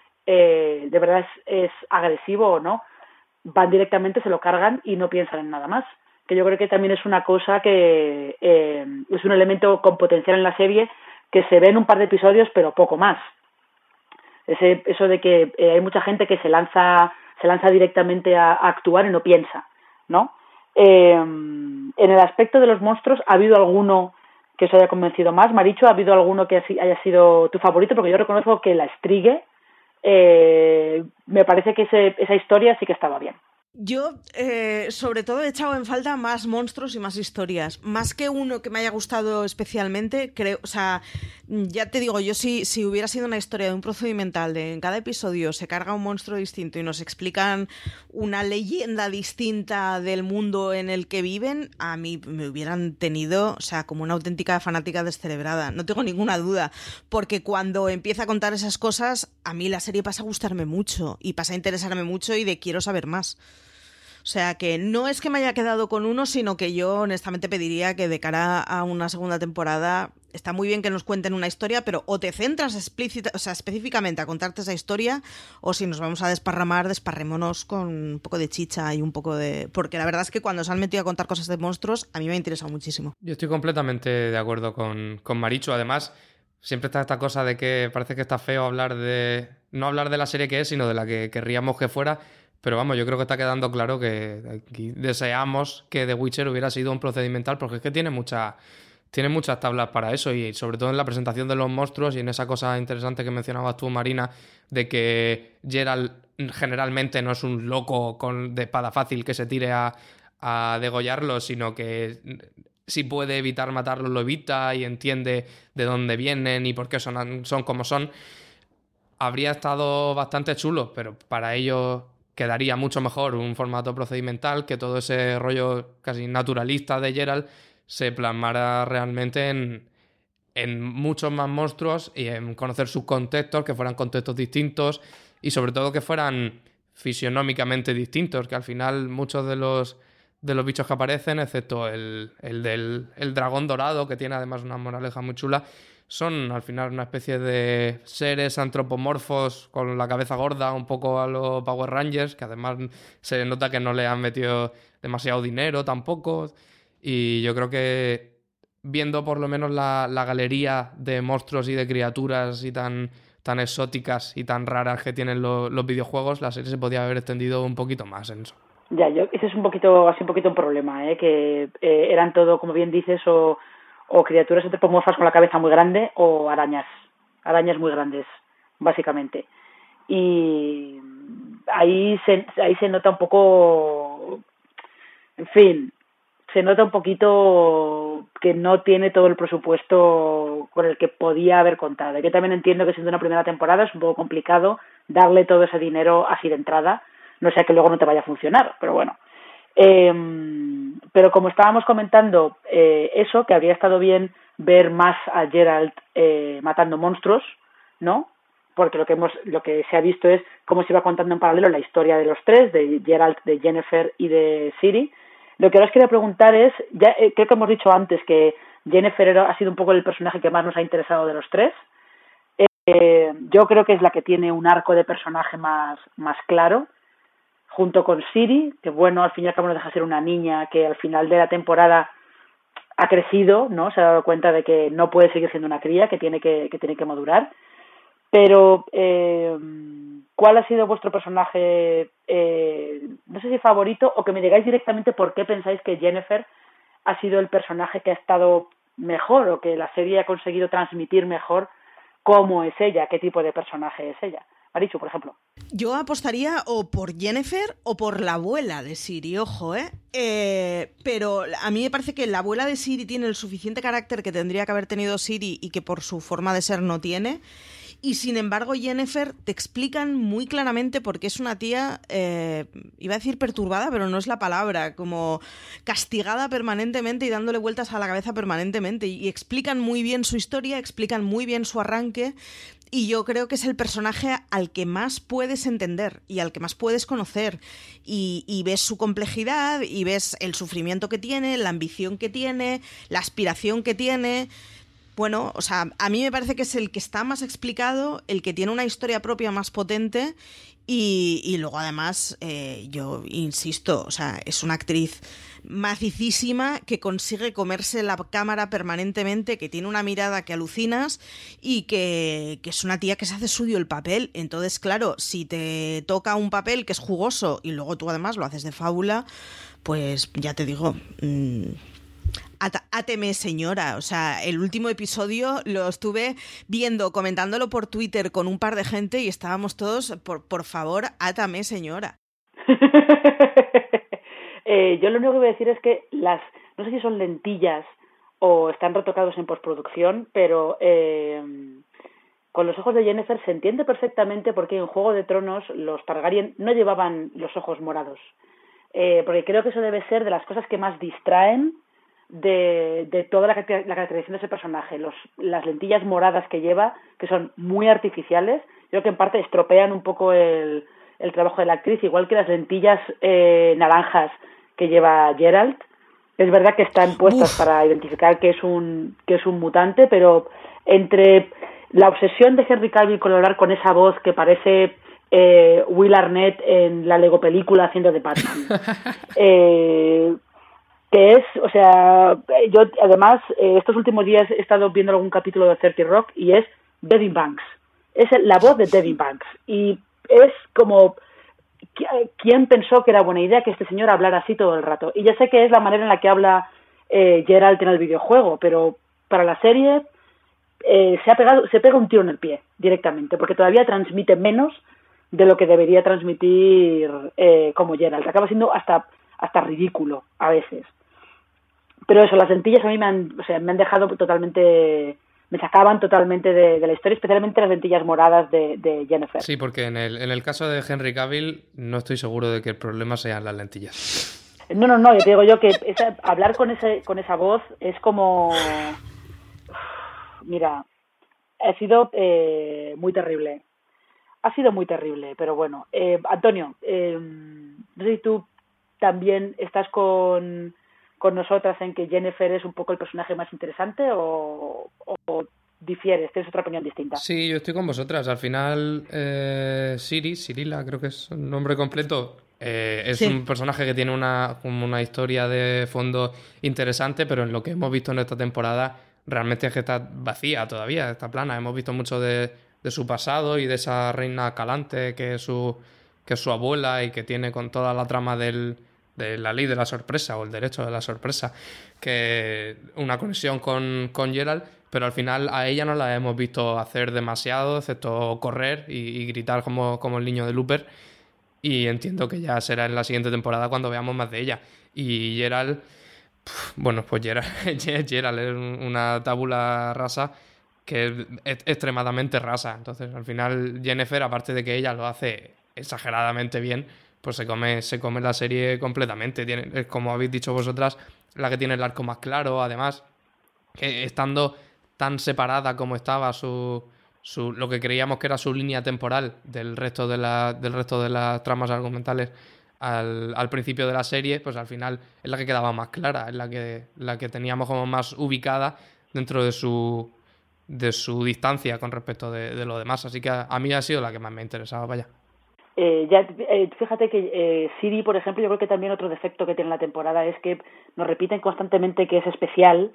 es agresivo o no. Van directamente, se lo cargan y no piensan en nada más. Que yo creo que también es una cosa que es un elemento con potencial en la serie que se ve en un par de episodios, pero poco más. Eso de que hay mucha gente que se lanza directamente a actuar y no piensa, ¿no? En el aspecto de los monstruos, ¿ha habido alguno que os haya convencido más? Marichu, ¿ha habido alguno que haya sido tu favorito? Porque yo reconozco que la Strigue, me parece que esa historia sí que estaba bien. Yo, sobre todo, he echado en falta más monstruos y más historias. Más que uno que me haya gustado especialmente, creo, o sea, ya te digo, yo si hubiera sido una historia de un procedimental de en cada episodio se carga un monstruo distinto y nos explican una leyenda distinta del mundo en el que viven, a mí me hubieran tenido, o sea, como una auténtica fanática descerebrada. No tengo ninguna duda, porque cuando empieza a contar esas cosas, a mí la serie pasa a gustarme mucho y pasa a interesarme mucho y quiero saber más. O sea que no es que me haya quedado con uno, sino que yo honestamente pediría que de cara a una segunda temporada está muy bien que nos cuenten una historia, pero o te centras específicamente a contarte esa historia, o si nos vamos a desparrémonos con un poco de chicha y un poco de... Porque la verdad es que cuando se han metido a contar cosas de monstruos, a mí me ha interesado muchísimo. Yo estoy completamente de acuerdo con Marichu. Además, siempre está esta cosa de que parece que está feo no hablar de la serie que es, sino de la que querríamos que fuera. Pero vamos, yo creo que está quedando claro que aquí deseamos que The Witcher hubiera sido un procedimental, porque es que tiene muchas tablas para eso, y sobre todo en la presentación de los monstruos y en esa cosa interesante que mencionabas tú, Marina, de que Geralt generalmente no es un loco de espada fácil que se tire a degollarlo, sino que si puede evitar matarlos lo evita y entiende de dónde vienen y por qué son como son. Habría estado bastante chulo, pero para ello quedaría mucho mejor un formato procedimental, que todo ese rollo casi naturalista de Geralt se plasmara realmente en muchos más monstruos y en conocer sus contextos, que fueran contextos distintos y sobre todo que fueran fisionómicamente distintos, que al final muchos de los bichos que aparecen, excepto el dragón dorado, que tiene además una moraleja muy chula, son al final una especie de seres antropomorfos con la cabeza gorda, un poco a los Power Rangers, que además se nota que no le han metido demasiado dinero tampoco. Y yo creo que viendo por lo menos la galería de monstruos y de criaturas y tan exóticas y tan raras que tienen los videojuegos, la serie se podía haber extendido un poquito más en eso. Ya, ese es un poquito un problema, que eran todo, como bien dices, o criaturas antropomorfas con la cabeza muy grande o arañas muy grandes, básicamente. Y ahí se nota un poco, en fin, se nota un poquito que no tiene todo el presupuesto con el que podía haber contado. Yo también entiendo que siendo una primera temporada es un poco complicado darle todo ese dinero así de entrada, no sea que luego no te vaya a funcionar, pero bueno. Pero como estábamos comentando, eso, que habría estado bien ver más a Geralt matando monstruos, ¿no? Porque lo que se ha visto es cómo se iba contando en paralelo la historia de los tres, de Geralt, de Yennefer y de Ciri. Lo que ahora os quería preguntar es, ya creo que hemos dicho antes que Yennefer ha sido un poco el personaje que más nos ha interesado de los tres. Yo creo que es la que tiene un arco de personaje más claro, junto con Ciri, que bueno, al fin y al cabo no deja de ser una niña que al final de la temporada ha crecido, ¿no? Se ha dado cuenta de que no puede seguir siendo una cría, que tiene que madurar. Pero, ¿cuál ha sido vuestro personaje, no sé si favorito, o que me digáis directamente por qué pensáis que Yennefer ha sido el personaje que ha estado mejor, o que la serie ha conseguido transmitir mejor cómo es ella, qué tipo de personaje es ella? Marichu, por ejemplo. Yo apostaría o por Yennefer o por la abuela de Ciri, ojo, pero a mí me parece que la abuela de Ciri tiene el suficiente carácter que tendría que haber tenido Ciri y que por su forma de ser no tiene. Y sin embargo, Yennefer te explican muy claramente por qué es una tía, iba a decir perturbada, pero no es la palabra, como castigada permanentemente y dándole vueltas a la cabeza permanentemente. Y explican muy bien su historia, explican muy bien su arranque. Y yo creo que es el personaje al que más puedes entender y al que más puedes conocer. Y ves su complejidad y ves el sufrimiento que tiene, la ambición que tiene, la aspiración que tiene. Bueno, o sea, a mí me parece que es el que está más explicado, el que tiene una historia propia más potente y luego además, yo insisto, o sea, es una actriz macicísima que consigue comerse la cámara permanentemente, que tiene una mirada que alucinas y que es una tía que se hace suyo el papel. Entonces, claro, si te toca un papel que es jugoso y luego tú además lo haces de fábula, pues ya te digo... Áteme, señora. O sea, el último episodio lo estuve viendo, comentándolo por Twitter con un par de gente y estábamos todos, por favor, átame, señora. Yo lo único que voy a decir es que no sé si son lentillas o están retocados en postproducción, pero con los ojos de Yennefer se entiende perfectamente por qué en Juego de Tronos los Targaryen no llevaban los ojos morados. Porque creo que eso debe ser de las cosas que más distraen de toda la caracterización de ese personaje. Las lentillas moradas que lleva, que son muy artificiales, creo que en parte estropean un poco el trabajo de la actriz, igual que las lentillas naranjas que lleva Geralt. Es verdad que están puestas para identificar que es un mutante, pero entre la obsesión de Henry Cavill con hablar con esa voz que parece Will Arnett en la Lego película haciendo de Batman, que es, o sea, yo además estos últimos días he estado viendo algún capítulo de 30 Rock y es Devin Banks, es la voz de Devin Banks y es como, ¿quién pensó que era buena idea que este señor hablara así todo el rato? Y ya sé que es la manera en la que habla Geralt en el videojuego, pero para la serie se pega un tiro en el pie directamente, porque todavía transmite menos de lo que debería transmitir como Geralt. Acaba siendo hasta ridículo a veces. Pero eso, las lentillas a mí me han dejado totalmente, me sacaban totalmente de la historia, especialmente las lentillas moradas de Jennifer. Sí, porque en el caso de Henry Cavill no estoy seguro de que el problema sean las lentillas. No, yo te digo yo que hablar con esa voz es como... Mira, ha sido muy terrible. Ha sido muy terrible, pero bueno. Antonio, no sé si tú también estás con nosotras en que Jennifer es un poco el personaje más interesante o difieres, tienes otra opinión distinta. Sí, yo estoy con vosotras. Al final, Cirila, creo que es su nombre completo, es un personaje que tiene una historia de fondo interesante, pero en lo que hemos visto en esta temporada realmente es que está vacía todavía, está plana. Hemos visto mucho de su pasado y de esa reina Calante que es su abuela y que tiene con toda la trama de la ley de la sorpresa o el derecho de la sorpresa, que una conexión con Geralt, pero al final a ella no la hemos visto hacer demasiado, excepto correr y gritar como el niño de Looper, y entiendo que ya será en la siguiente temporada cuando veamos más de ella. Y Geralt, bueno, pues Geralt es una tabula rasa que es extremadamente rasa. Entonces, al final, Jennifer, aparte de que ella lo hace exageradamente bien, pues se come la serie completamente. Es, como habéis dicho vosotras, la que tiene el arco más claro. Además, que estando tan separada como estaba lo que creíamos que era su línea temporal del resto de las tramas argumentales al principio de la serie, pues al final es la que quedaba más clara, es la que teníamos como más ubicada dentro de su distancia con respecto de lo demás. Así que a mí ha sido la que más me ha interesado, vaya. Fíjate que Ciri, por ejemplo, yo creo que también otro defecto que tiene la temporada es que nos repiten constantemente que es especial,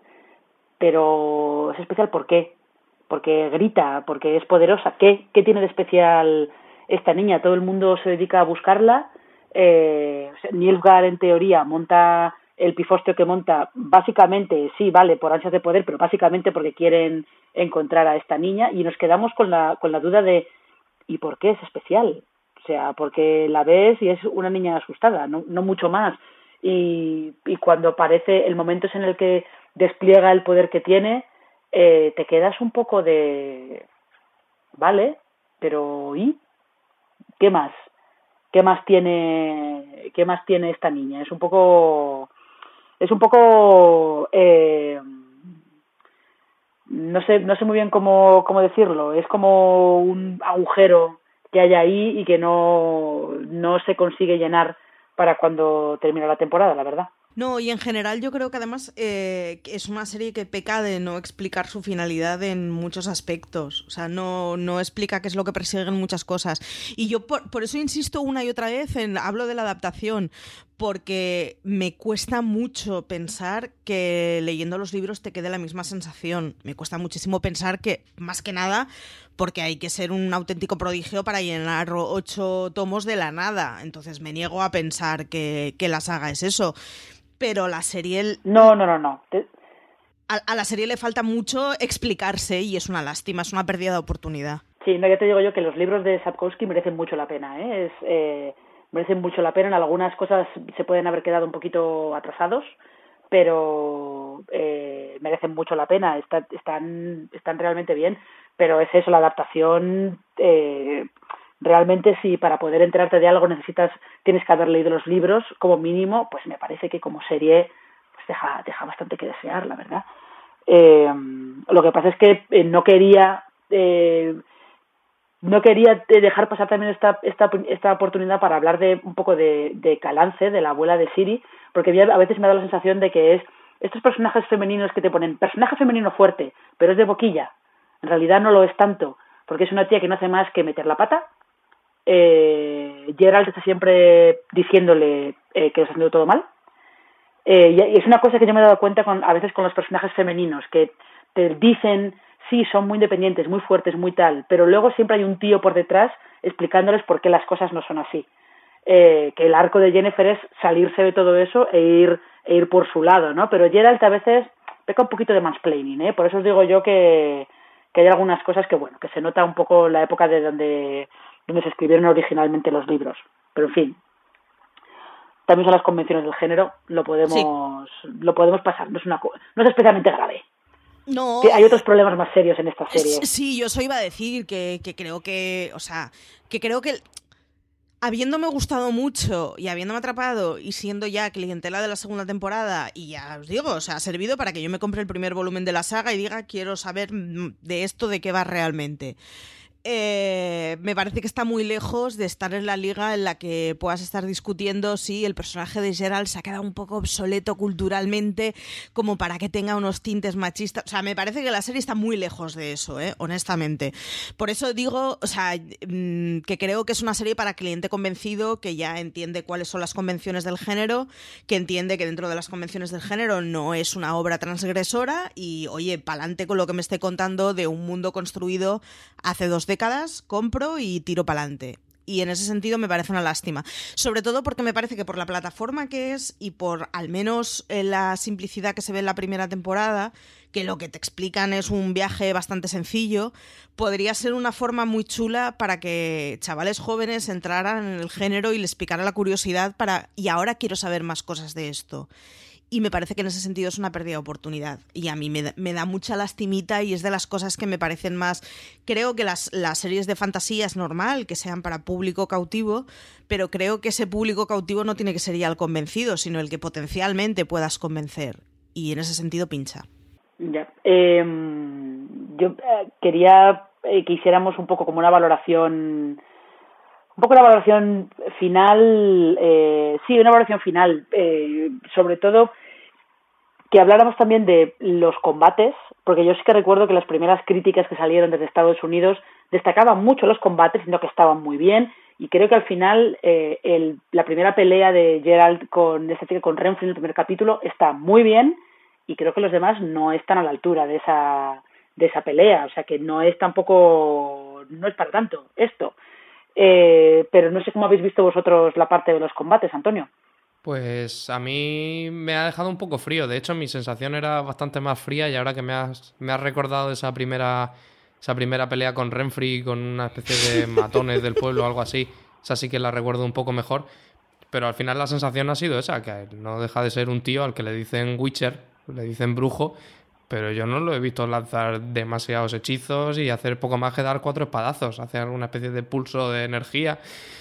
pero ¿es especial por qué? Porque grita, porque es poderosa. ¿Qué tiene de especial esta niña? Todo el mundo se dedica a buscarla. Nilfgaard, en teoría, monta el pifostio que monta, básicamente, sí, vale, por ansias de poder, pero básicamente porque quieren encontrar a esta niña, y nos quedamos con la duda de ¿y por qué es especial? O sea, porque la ves y es una niña asustada, no mucho más. Y cuando aparece el momento es en el que despliega el poder que tiene, te quedas un poco de... Vale, pero ¿y? ¿Qué más? ¿Qué más tiene esta niña? Es un poco no sé muy bien cómo decirlo. Es como un agujero que hay ahí y que no se consigue llenar para cuando termina la temporada, la verdad. No, y en general yo creo que además es una serie que peca de no explicar su finalidad en muchos aspectos. O sea, no explica qué es lo que persiguen muchas cosas. Y yo por eso insisto una y otra vez hablo de la adaptación, porque me cuesta mucho pensar que leyendo los libros te quede la misma sensación. Me cuesta muchísimo pensar que, más que nada, porque hay que ser un auténtico prodigio para llenar 8 tomos de la nada. Entonces me niego a pensar que la saga es eso. Pero la serie... No. A la serie le falta mucho explicarse y es una lástima, es una pérdida de oportunidad. Sí, no, ya te digo yo que los libros de Sapkowski merecen mucho la pena, merecen mucho la pena. En algunas cosas se pueden haber quedado un poquito atrasados, pero merecen mucho la pena, están realmente bien. Pero es eso, la adaptación... Realmente, si para poder enterarte de algo tienes que haber leído los libros como mínimo, pues me parece que como serie pues deja bastante que desear, la verdad. Lo que pasa es que no quería dejar pasar también esta oportunidad para hablar de un poco de Calance, de la abuela de Ciri, porque a veces me da la sensación de que es estos personajes femeninos que te ponen personaje femenino fuerte, pero es de boquilla. En realidad no lo es tanto, porque es una tía que no hace más que meter la pata. Geralt está siempre diciéndole que lo está haciendo todo mal. Y es una cosa que yo me he dado cuenta a veces con los personajes femeninos, que te dicen, sí, son muy independientes, muy fuertes, muy tal, pero luego siempre hay un tío por detrás explicándoles por qué las cosas no son así. Que el arco de Jennifer es salirse de todo eso e ir por su lado, ¿no? Pero Geralt a veces peca un poquito de mansplaining, ¿eh? Por eso os digo yo que hay algunas cosas que, bueno, que se nota un poco la época de donde se escribieron originalmente los libros. Pero, en fin, también son las convenciones del género, lo podemos pasar, no es especialmente grave. No. Que hay otros problemas más serios en esta serie. Sí, yo eso iba a decir, que creo que, o sea, que creo que habiéndome gustado mucho y habiéndome atrapado y siendo ya clientela de la segunda temporada, y ya os digo, o sea, ha servido para que yo me compre el primer volumen de la saga y diga, quiero saber de esto, de qué va realmente. Me parece que está muy lejos de estar en la liga en la que puedas estar discutiendo si el personaje de Geralt se ha quedado un poco obsoleto culturalmente como para que tenga unos tintes machistas. O sea, me parece que la serie está muy lejos de eso, honestamente. Por eso digo, o sea, que creo que es una serie para cliente convencido, que ya entiende cuáles son las convenciones del género, que entiende que dentro de las convenciones del género no es una obra transgresora y, oye, pa'lante con lo que me esté contando de un mundo construido hace 2 décadas, compro y tiro pa'lante. Y en ese sentido me parece una lástima. Sobre todo porque me parece que por la plataforma que es y por al menos la simplicidad que se ve en la primera temporada, que lo que te explican es un viaje bastante sencillo, podría ser una forma muy chula para que chavales jóvenes entraran en el género y les picara la curiosidad y ahora quiero saber más cosas de esto. Y me parece que en ese sentido es una pérdida de oportunidad. Y a mí me da mucha lastimita y es de las cosas que me parecen más... Creo que las series de fantasía es normal que sean para público cautivo, pero creo que ese público cautivo no tiene que ser ya el convencido, sino el que potencialmente puedas convencer. Y en ese sentido pincha. Ya. Yo quería que hiciéramos un poco como una valoración... Un poco la valoración final, sí, una valoración final, sobre todo que habláramos también de los combates, porque yo sí que recuerdo que las primeras críticas que salieron desde Estados Unidos destacaban mucho los combates, sino que estaban muy bien, y creo que al final la primera pelea de Geralt con Renfri en el primer capítulo está muy bien, y creo que los demás no están a la altura de esa pelea, o sea que no es para tanto esto. Pero no sé cómo habéis visto vosotros la parte de los combates, Antonio. Pues a mí me ha dejado un poco frío. De hecho, mi sensación era bastante más fría y ahora que me has recordado esa primera pelea con Renfri, con una especie de matones del pueblo o algo así, esa sí que la recuerdo un poco mejor. Pero al final la sensación ha sido esa, que no deja de ser un tío al que le dicen Witcher, le dicen brujo, pero yo no lo he visto lanzar demasiados hechizos y hacer poco más que dar 4 espadazos, hacer alguna especie de pulso de energía.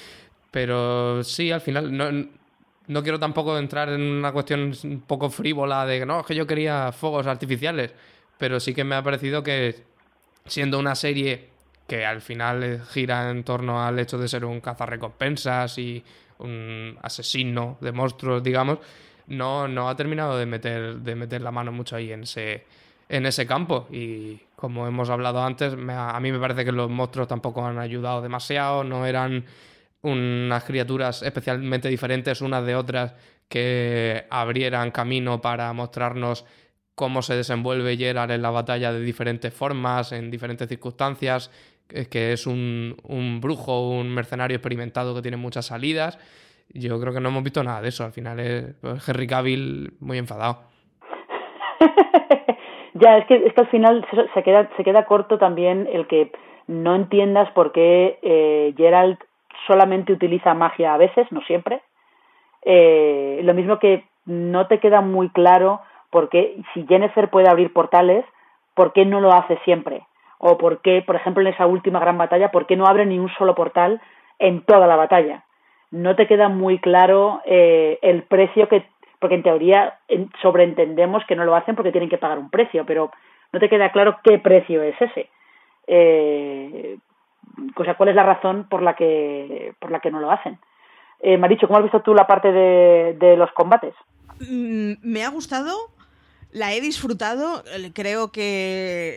Pero sí, al final no quiero tampoco entrar en una cuestión un poco frívola de que no, es que yo quería fuegos artificiales, pero sí que me ha parecido que siendo una serie que al final gira en torno al hecho de ser un cazarrecompensas y un asesino de monstruos, digamos, no ha terminado de meter la mano mucho ahí en ese campo. Y como hemos hablado antes, a mí me parece que los monstruos tampoco han ayudado demasiado, no eran unas criaturas especialmente diferentes unas de otras que abrieran camino para mostrarnos cómo se desenvuelve Geralt en la batalla de diferentes formas, en diferentes circunstancias, que es un brujo, un mercenario experimentado que tiene muchas salidas. Yo creo que no hemos visto nada de eso. Al final es Henry Cavill muy enfadado. Ya, es que al final se queda corto también el que no entiendas por qué Geralt solamente utiliza magia a veces, no siempre. Lo mismo que no te queda muy claro por qué, si Yennefer puede abrir portales, ¿por qué no lo hace siempre? O por qué, por ejemplo, en esa última gran batalla, ¿por qué no abre ni un solo portal en toda la batalla? No te queda muy claro el precio porque en teoría sobreentendemos que no lo hacen porque tienen que pagar un precio, pero no te queda claro qué precio es ese. O sea, ¿cuál es la razón por la que no lo hacen? Marichu, ¿cómo has visto tú la parte de los combates? Me ha gustado, la he disfrutado, creo que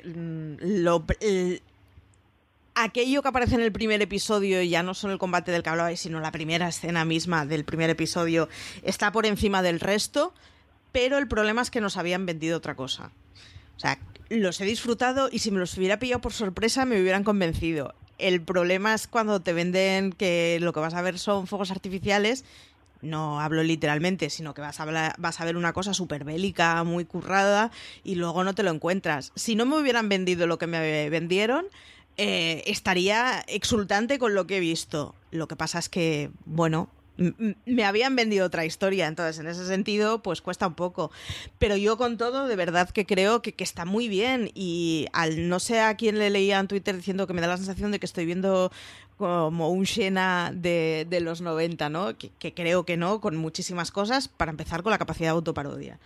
aquello que aparece en el primer episodio, ya no solo el combate del que hablabais, sino la primera escena misma del primer episodio, está por encima del resto. pero el problema es que nos habían vendido otra cosa. O sea, los he disfrutado y si me los hubiera pillado por sorpresa me hubieran convencido. El problema es cuando te venden que lo que vas a ver son fuegos artificiales. No hablo literalmente, sino que vas a ver una cosa súper bélica, muy currada, y luego no te lo encuentras. Si no me hubieran vendido lo que me vendieron, estaría exultante con lo que he visto. Lo que pasa es que, bueno, me habían vendido otra historia, entonces en ese sentido pues cuesta un poco, pero yo con todo de verdad que creo que está muy bien, y no sé a quién le leía en Twitter diciendo que me da la sensación de que estoy viendo como un Xena de los 90, ¿no? Que creo que no, con muchísimas cosas, para empezar con la capacidad de autoparodia.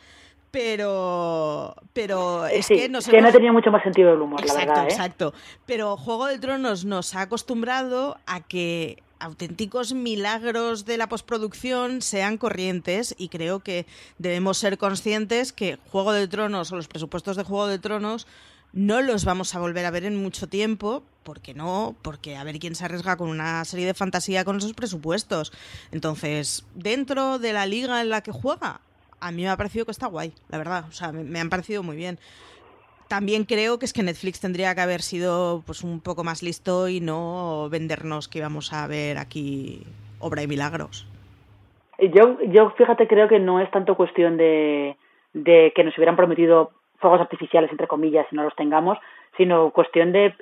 Pero es sí, que no sé. Xena tenía mucho más sentido del humor, Exacto, la verdad, ¿eh? Exacto. Pero Juego de Tronos nos ha acostumbrado a que auténticos milagros de la postproducción sean corrientes, y creo que debemos ser conscientes que Juego de Tronos o los presupuestos de Juego de Tronos no los vamos a volver a ver en mucho tiempo. ¿Por qué no? Porque a ver quién se arriesga con una serie de fantasía con esos presupuestos. Entonces, dentro de la liga en la que juega, a mí me ha parecido que está guay, la verdad. O sea, me han parecido muy bien. También creo que es que Netflix tendría que haber sido pues un poco más listo y no vendernos que íbamos a ver aquí obra y milagros. Yo fíjate, creo que no es tanto cuestión de que nos hubieran prometido fuegos artificiales, entre comillas, y no los tengamos, sino cuestión de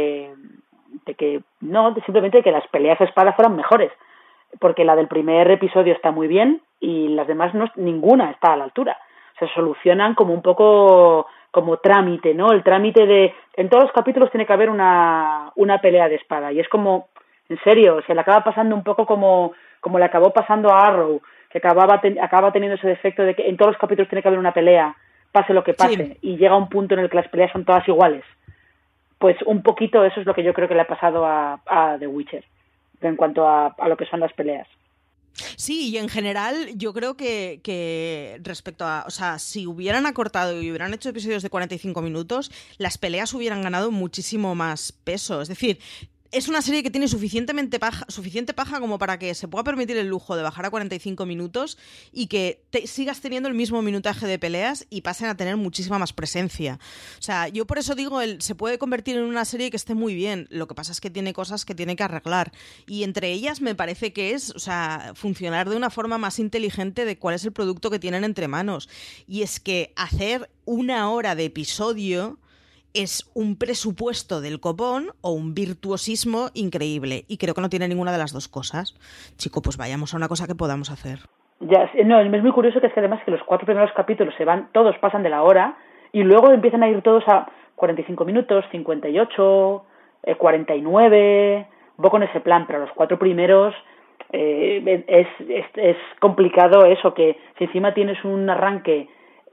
que no, simplemente de que las peleas a espada fueran mejores, porque la del primer episodio está muy bien y las demás ninguna está a la altura. Se solucionan como un poco como trámite, ¿no? El trámite de... En todos los capítulos tiene que haber una pelea de espada, y es como, en serio, se le acaba pasando un poco como le acabó pasando a Arrow, que acaba teniendo ese defecto de que en todos los capítulos tiene que haber una pelea, pase lo que pase, sí. Y llega un punto en el que las peleas son todas iguales. Pues un poquito eso es lo que yo creo que le ha pasado a The Witcher, en cuanto a lo que son las peleas. Sí, y en general yo creo que respecto a... O sea, si hubieran acortado y hubieran hecho episodios de 45 minutos, las peleas hubieran ganado muchísimo más peso. Es decir, es una serie que tiene suficiente paja como para que se pueda permitir el lujo de bajar a 45 minutos y que sigas teniendo el mismo minutaje de peleas y pasen a tener muchísima más presencia. O sea, yo por eso digo, se puede convertir en una serie que esté muy bien. Lo que pasa es que tiene cosas que tiene que arreglar. Y entre ellas me parece que es, o sea, funcionar de una forma más inteligente de cuál es el producto que tienen entre manos. Y es que hacer 1 hora de episodio es un presupuesto del copón o un virtuosismo increíble. Y creo que no tiene ninguna de las dos cosas. Chico, pues vayamos a una cosa que podamos hacer. Ya, no, es muy curioso que es que además que los 4 primeros capítulos todos pasan de la hora, y luego empiezan a ir todos a 45 minutos, 58, 49, un poco en ese plan, pero los 4 primeros es complicado eso, que si encima tienes un arranque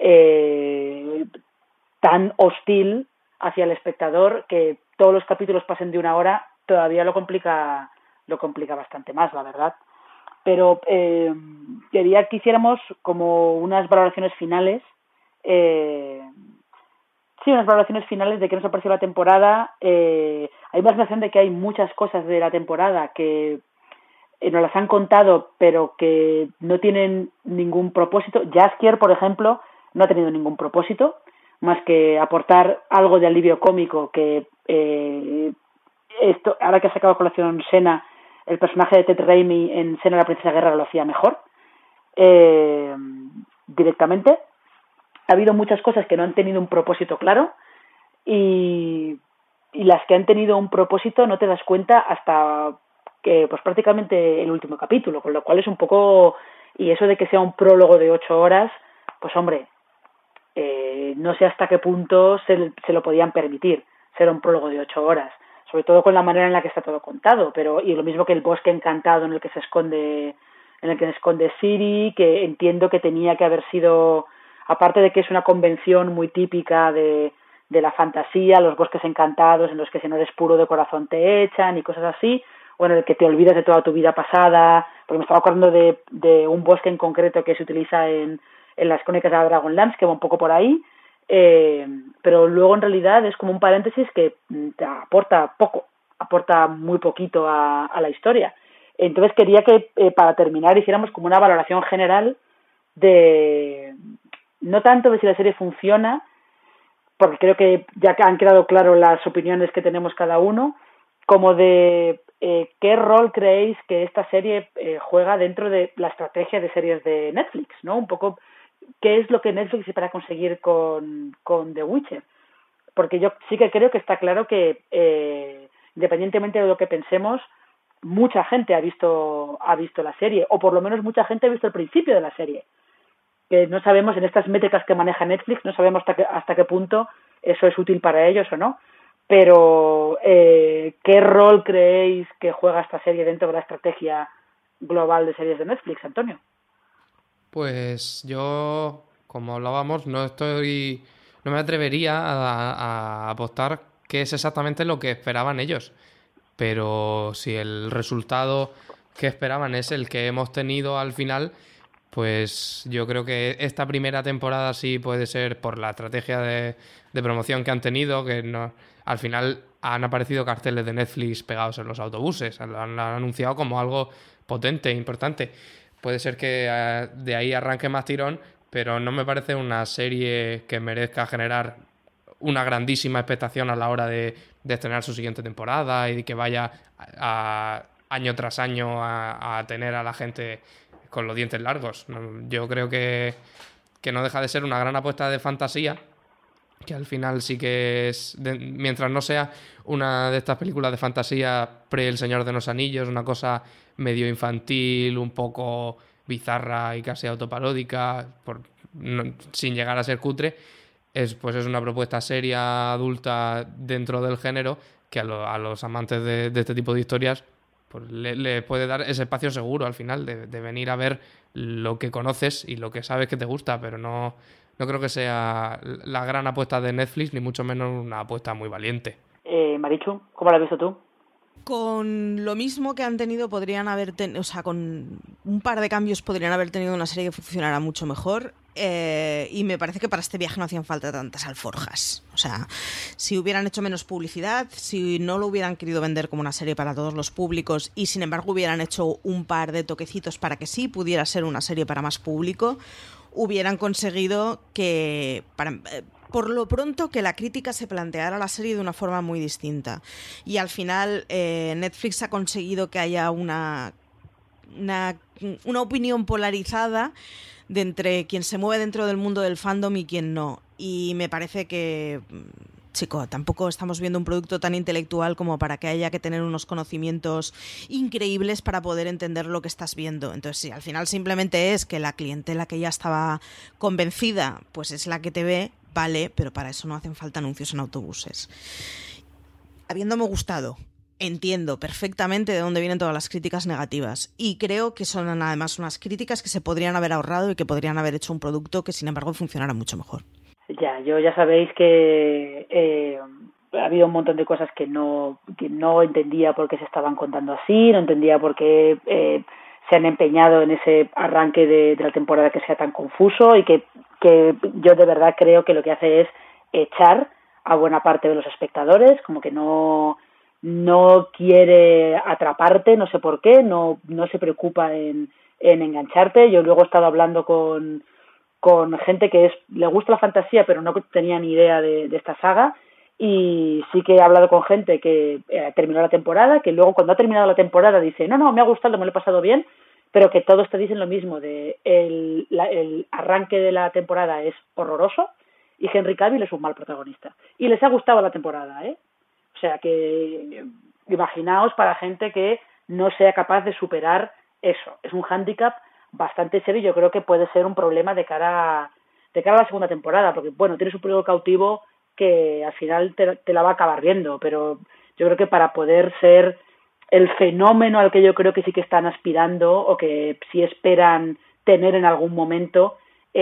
tan hostil hacia el espectador, que todos los capítulos pasen de 1 hora, todavía lo complica bastante más, la verdad. Pero quería que hiciéramos como unas valoraciones finales, unas valoraciones finales de qué nos ha parecido la temporada. Hay más sensación de que hay muchas cosas de la temporada que nos las han contado, pero que no tienen ningún propósito. Jaskier, por ejemplo, no ha tenido ningún propósito, más que aportar algo de alivio cómico, que esto, ahora que ha sacado a colación Xena, el personaje de Ted Raimi en Xena la princesa guerra lo hacía mejor, directamente. Ha habido muchas cosas que no han tenido un propósito claro, y las que han tenido un propósito no te das cuenta hasta que pues prácticamente el último capítulo, con lo cual es un poco... Y eso de que sea un prólogo de 8 horas, pues hombre... no sé hasta qué punto se lo podían permitir ser un prólogo de 8 horas, sobre todo con la manera en la que está todo contado, y lo mismo que el bosque encantado en el que se esconde Ciri, que entiendo que tenía que haber sido, aparte de que es una convención muy típica de la fantasía, los bosques encantados en los que si no eres puro de corazón te echan y cosas así, o en el que te olvidas de toda tu vida pasada, porque me estaba acordando de un bosque en concreto que se utiliza en las crónicas de la Dragonlance, que va un poco por ahí, pero luego en realidad es como un paréntesis que te aporta muy poquito a la historia. Entonces quería que para terminar hiciéramos como una valoración general de no tanto de si la serie funciona, porque creo que ya han quedado claro las opiniones que tenemos cada uno, como de qué rol creéis que esta serie juega dentro de la estrategia de series de Netflix, ¿no? Un poco, ¿qué es lo que Netflix espera conseguir con The Witcher? Porque yo sí que creo que está claro que, independientemente de lo que pensemos, mucha gente ha visto la serie, o por lo menos mucha gente ha visto el principio de la serie. Que no sabemos, en estas métricas que maneja Netflix, no sabemos hasta qué punto eso es útil para ellos o no. Pero, ¿qué rol creéis que juega esta serie dentro de la estrategia global de series de Netflix, Antonio? Pues yo, como hablábamos, no me atrevería a apostar qué es exactamente lo que esperaban ellos. Pero si el resultado que esperaban es el que hemos tenido al final, pues yo creo que esta primera temporada sí puede ser por la estrategia de promoción que han tenido, que no, al final han aparecido carteles de Netflix pegados en los autobuses, lo han anunciado como algo potente, importante. Puede ser que de ahí arranque más tirón, pero no me parece una serie que merezca generar una grandísima expectación a la hora de estrenar su siguiente temporada y que vaya año tras año a tener a la gente con los dientes largos. Yo creo que no deja de ser una gran apuesta de fantasía, que al final sí que es, mientras no sea una de estas películas de fantasía pre-El Señor de los Anillos, una cosa medio infantil, un poco bizarra y casi autoparódica, sin llegar a ser cutre, es una propuesta seria, adulta dentro del género, que a los amantes de este tipo de historias pues le puede dar ese espacio seguro al final de venir a ver lo que conoces y lo que sabes que te gusta, pero no creo que sea la gran apuesta de Netflix, ni mucho menos una apuesta muy valiente. Marichu, ¿cómo la has visto tú? Con lo mismo que han tenido, podrían haber con un par de cambios podrían haber tenido una serie que funcionara mucho mejor. Y me parece que para este viaje no hacían falta tantas alforjas. O sea, si hubieran hecho menos publicidad, si no lo hubieran querido vender como una serie para todos los públicos y sin embargo hubieran hecho un par de toquecitos para que sí pudiera ser una serie para más público, hubieran conseguido que, por lo pronto, que la crítica se planteara la serie de una forma muy distinta. Y al final Netflix ha conseguido que haya una opinión polarizada de entre quien se mueve dentro del mundo del fandom y quien no. Y me parece que, chico, tampoco estamos viendo un producto tan intelectual como para que haya que tener unos conocimientos increíbles para poder entender lo que estás viendo. Entonces, si al final simplemente es que la clientela que ya estaba convencida, pues es la que te ve, vale, pero para eso no hacen falta anuncios en autobuses. Habiéndome gustado, entiendo perfectamente de dónde vienen todas las críticas negativas y creo que son además unas críticas que se podrían haber ahorrado y que podrían haber hecho un producto que sin embargo funcionara mucho mejor. Ya sabéis que ha habido un montón de cosas que no entendía por qué se estaban contando así, no entendía por qué se han empeñado en ese arranque de la temporada que sea tan confuso y que yo de verdad creo que lo que hace es echar a buena parte de los espectadores, como que no quiere atraparte, no sé por qué, no se preocupa en engancharte. Yo luego he estado hablando con gente que le gusta la fantasía pero no tenía ni idea de esta saga, y sí que he hablado con gente que terminó la temporada, que luego cuando ha terminado la temporada dice no, me ha gustado, me lo he pasado bien, pero que todos te dicen lo mismo, el arranque de la temporada es horroroso y Henry Cavill es un mal protagonista. Y les ha gustado la temporada, O sea que imaginaos para gente que no sea capaz de superar eso. Es un hándicap bastante serio y yo creo que puede ser un problema de cara a la segunda temporada, porque bueno, tienes un periodo cautivo que al final te la va a acabar viendo, pero yo creo que para poder ser el fenómeno al que yo creo que sí que están aspirando o que sí esperan tener en algún momento,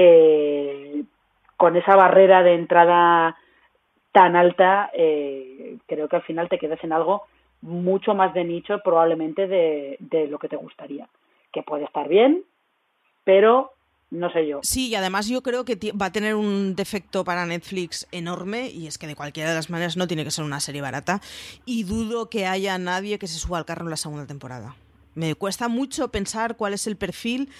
con esa barrera de entrada tan alta, creo que al final te quedas en algo mucho más de nicho probablemente de lo que te gustaría, que puede estar bien, pero no sé yo. Sí, y además yo creo que va a tener un defecto para Netflix enorme, y es que de cualquiera de las maneras no tiene que ser una serie barata, y dudo que haya nadie que se suba al carro en la segunda temporada. Me cuesta mucho pensar cuál es el perfil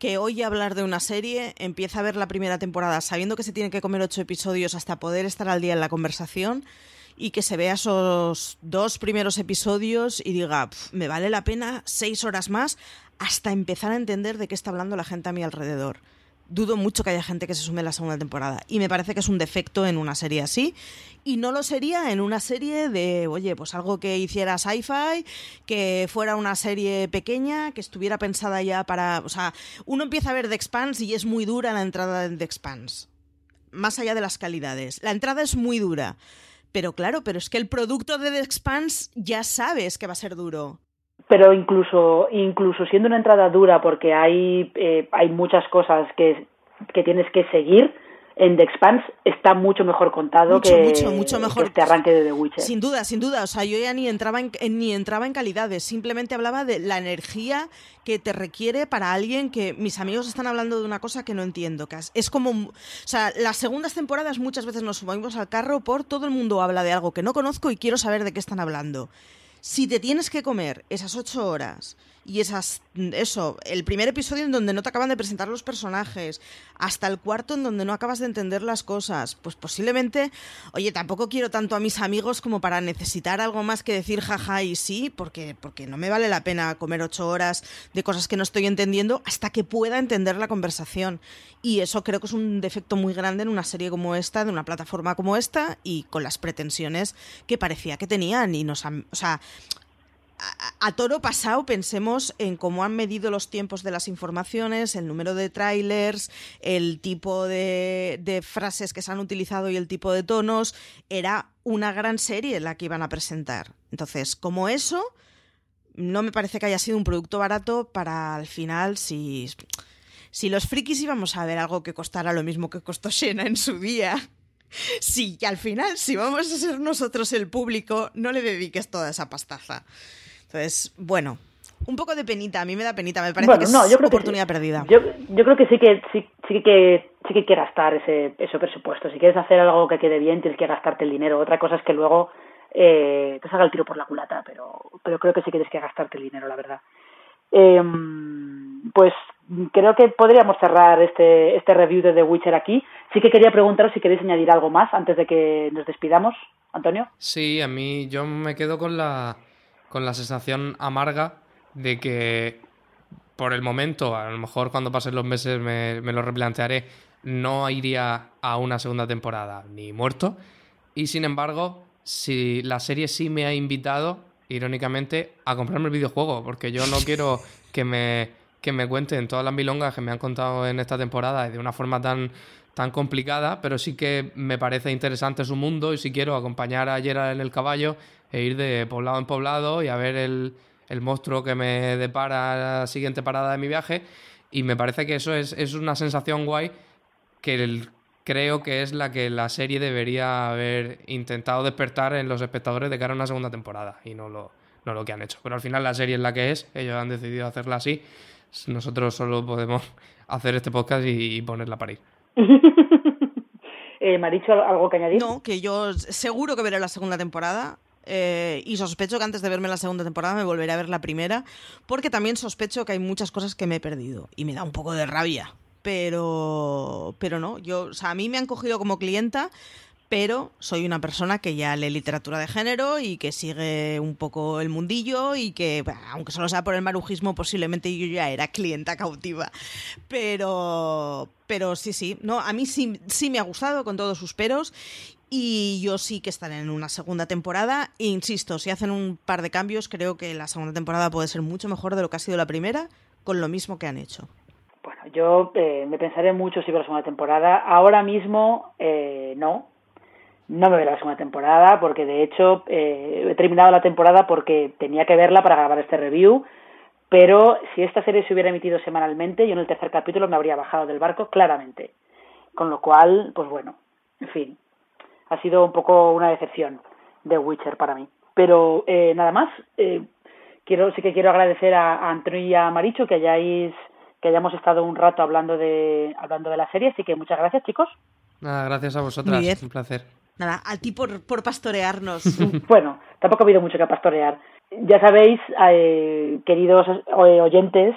que oye hablar de una serie, empieza a ver la primera temporada sabiendo que se tiene que comer 8 episodios hasta poder estar al día en la conversación y que se vea esos 2 primeros episodios y diga, me vale la pena 6 horas más hasta empezar a entender de qué está hablando la gente a mi alrededor. Dudo mucho que haya gente que se sume a la segunda temporada y me parece que es un defecto en una serie así y no lo sería en una serie de, oye, pues algo que hiciera Sci-Fi, que fuera una serie pequeña, que estuviera pensada ya para... O sea, uno empieza a ver The Expanse y es muy dura la entrada de The Expanse, más allá de las calidades. La entrada es muy dura, pero claro, pero es que el producto de The Expanse ya sabes que va a ser duro. Pero incluso siendo una entrada dura, porque hay muchas cosas que tienes que seguir, en The Expanse está mucho mejor contado mucho mejor que este arranque de The Witcher. Sin duda. O sea, yo ya ni entraba en calidades, simplemente hablaba de la energía que te requiere para alguien que mis amigos están hablando de una cosa que no entiendo. Que es como... O sea, las segundas temporadas muchas veces nos subimos al carro por todo el mundo habla de algo que no conozco y quiero saber de qué están hablando. Si te tienes que comer esas 8 horas y el primer episodio en donde no te acaban de presentar los personajes, hasta el cuarto en donde no acabas de entender las cosas, pues posiblemente, oye, tampoco quiero tanto a mis amigos como para necesitar algo más que decir jaja y sí, porque no me vale la pena comer 8 horas de cosas que no estoy entendiendo hasta que pueda entender la conversación. Y eso creo que es un defecto muy grande en una serie como esta, de una plataforma como esta, y con las pretensiones que parecía que tenían. Y a toro pasado pensemos en cómo han medido los tiempos de las informaciones, el número de trailers, el tipo de frases que se han utilizado y el tipo de tonos. Era una gran serie la que iban a presentar. Entonces, como eso, no me parece que haya sido un producto barato para al final, si los frikis íbamos a ver algo que costara lo mismo que costó Xena en su día... Sí, y al final, si vamos a ser nosotros el público, no le dediques toda esa pastaza. Entonces, bueno, un poco de penita, a mí me da penita, me parece que es oportunidad perdida. Yo creo que sí que hay que gastar ese presupuesto. Si quieres hacer algo que quede bien, tienes que gastarte el dinero. Otra cosa es que luego te salga el tiro por la culata, pero creo que sí que tienes que gastarte el dinero, la verdad. Pues creo que podríamos cerrar este review de The Witcher aquí. Sí que quería preguntaros si queréis añadir algo más antes de que nos despidamos, Antonio. Sí, a mí yo me quedo con la sensación amarga de que por el momento, a lo mejor cuando pasen los meses me lo replantearé, no iría a una segunda temporada ni muerto. Y sin embargo, si la serie sí me ha invitado, irónicamente, a comprarme el videojuego, porque yo no quiero que me cuenten todas las milongas que me han contado en esta temporada de una forma tan complicada, pero sí que me parece interesante su mundo y sí quiero acompañar a Geralt en el caballo e ir de poblado en poblado y a ver el monstruo que me depara la siguiente parada de mi viaje. Y me parece que eso es una sensación guay que creo que es la que la serie debería haber intentado despertar en los espectadores de cara a una segunda temporada y no lo que han hecho. Pero al final la serie es la que es, ellos han decidido hacerla así, nosotros solo podemos hacer este podcast y ponerla a parir. Marichu, ¿algo que añadir? No, que yo seguro que veré la segunda temporada. Y sospecho que antes de verme la segunda temporada me volveré a ver la primera, porque también sospecho que hay muchas cosas que me he perdido y me da un poco de rabia, pero no, a mí me han cogido como clienta, pero soy una persona que ya lee literatura de género y que sigue un poco el mundillo y que, aunque solo sea por el marujismo, posiblemente yo ya era clienta cautiva, pero sí, no, a mí sí me ha gustado con todos sus peros. Y yo sí que estaré en una segunda temporada. E insisto, si hacen un par de cambios, creo que la segunda temporada puede ser mucho mejor de lo que ha sido la primera, con lo mismo que han hecho. Bueno, yo me pensaré mucho si veo la segunda temporada. Ahora mismo no me veré la segunda temporada, porque de hecho he terminado la temporada porque tenía que verla para grabar este review. Pero si esta serie se hubiera emitido semanalmente, yo en el tercer capítulo me habría bajado del barco claramente. Con lo cual, pues bueno, en fin. Ha sido un poco una decepción de Witcher para mí. Pero nada más. Sí que quiero agradecer a Antonio y a Marichu que hayamos estado un rato hablando de la serie. Así que muchas gracias, chicos. Nada, gracias a vosotras. Un placer. Nada, a ti por pastorearnos. Bueno, tampoco ha habido mucho que pastorear. Ya sabéis, queridos oyentes,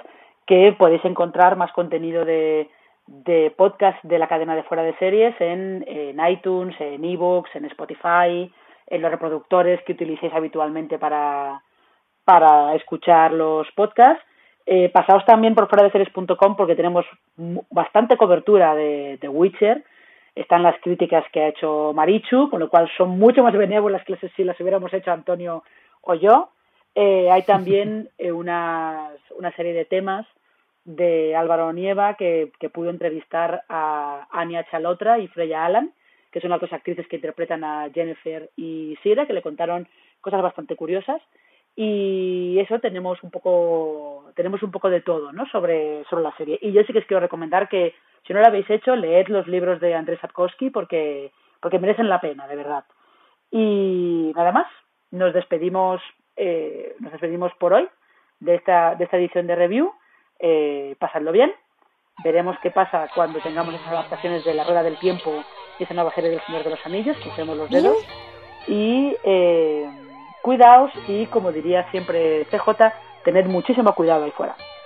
que podéis encontrar más contenido de podcast de la cadena de Fuera de Series en iTunes, en iVoox, en Spotify, en los reproductores que utilicéis habitualmente para escuchar los podcasts. Pasaos también por fueradeseries.com porque tenemos bastante cobertura de Witcher. Están las críticas que ha hecho Marichu, con lo cual son mucho más benévolas que si las hubiéramos hecho Antonio o yo. Hay también una serie de temas de Álvaro Nieva que pudo entrevistar a Anya Chalotra y Freya Allan, que son las dos actrices que interpretan a Jennifer y Sira, que le contaron cosas bastante curiosas. Y eso tenemos un poco de todo, ¿no? sobre la serie. Y yo sí que os quiero recomendar que si no lo habéis hecho, leed los libros de Andrzej Sapkowski porque merecen la pena, de verdad. Y nada más, nos despedimos por hoy de esta edición de review. Pasadlo bien. Veremos qué pasa cuando tengamos esas adaptaciones de La Rueda del Tiempo y esa nueva serie del Señor de los Anillos, crucemos los dedos. Y cuidaos y, como diría siempre CJ, tened muchísimo cuidado ahí fuera.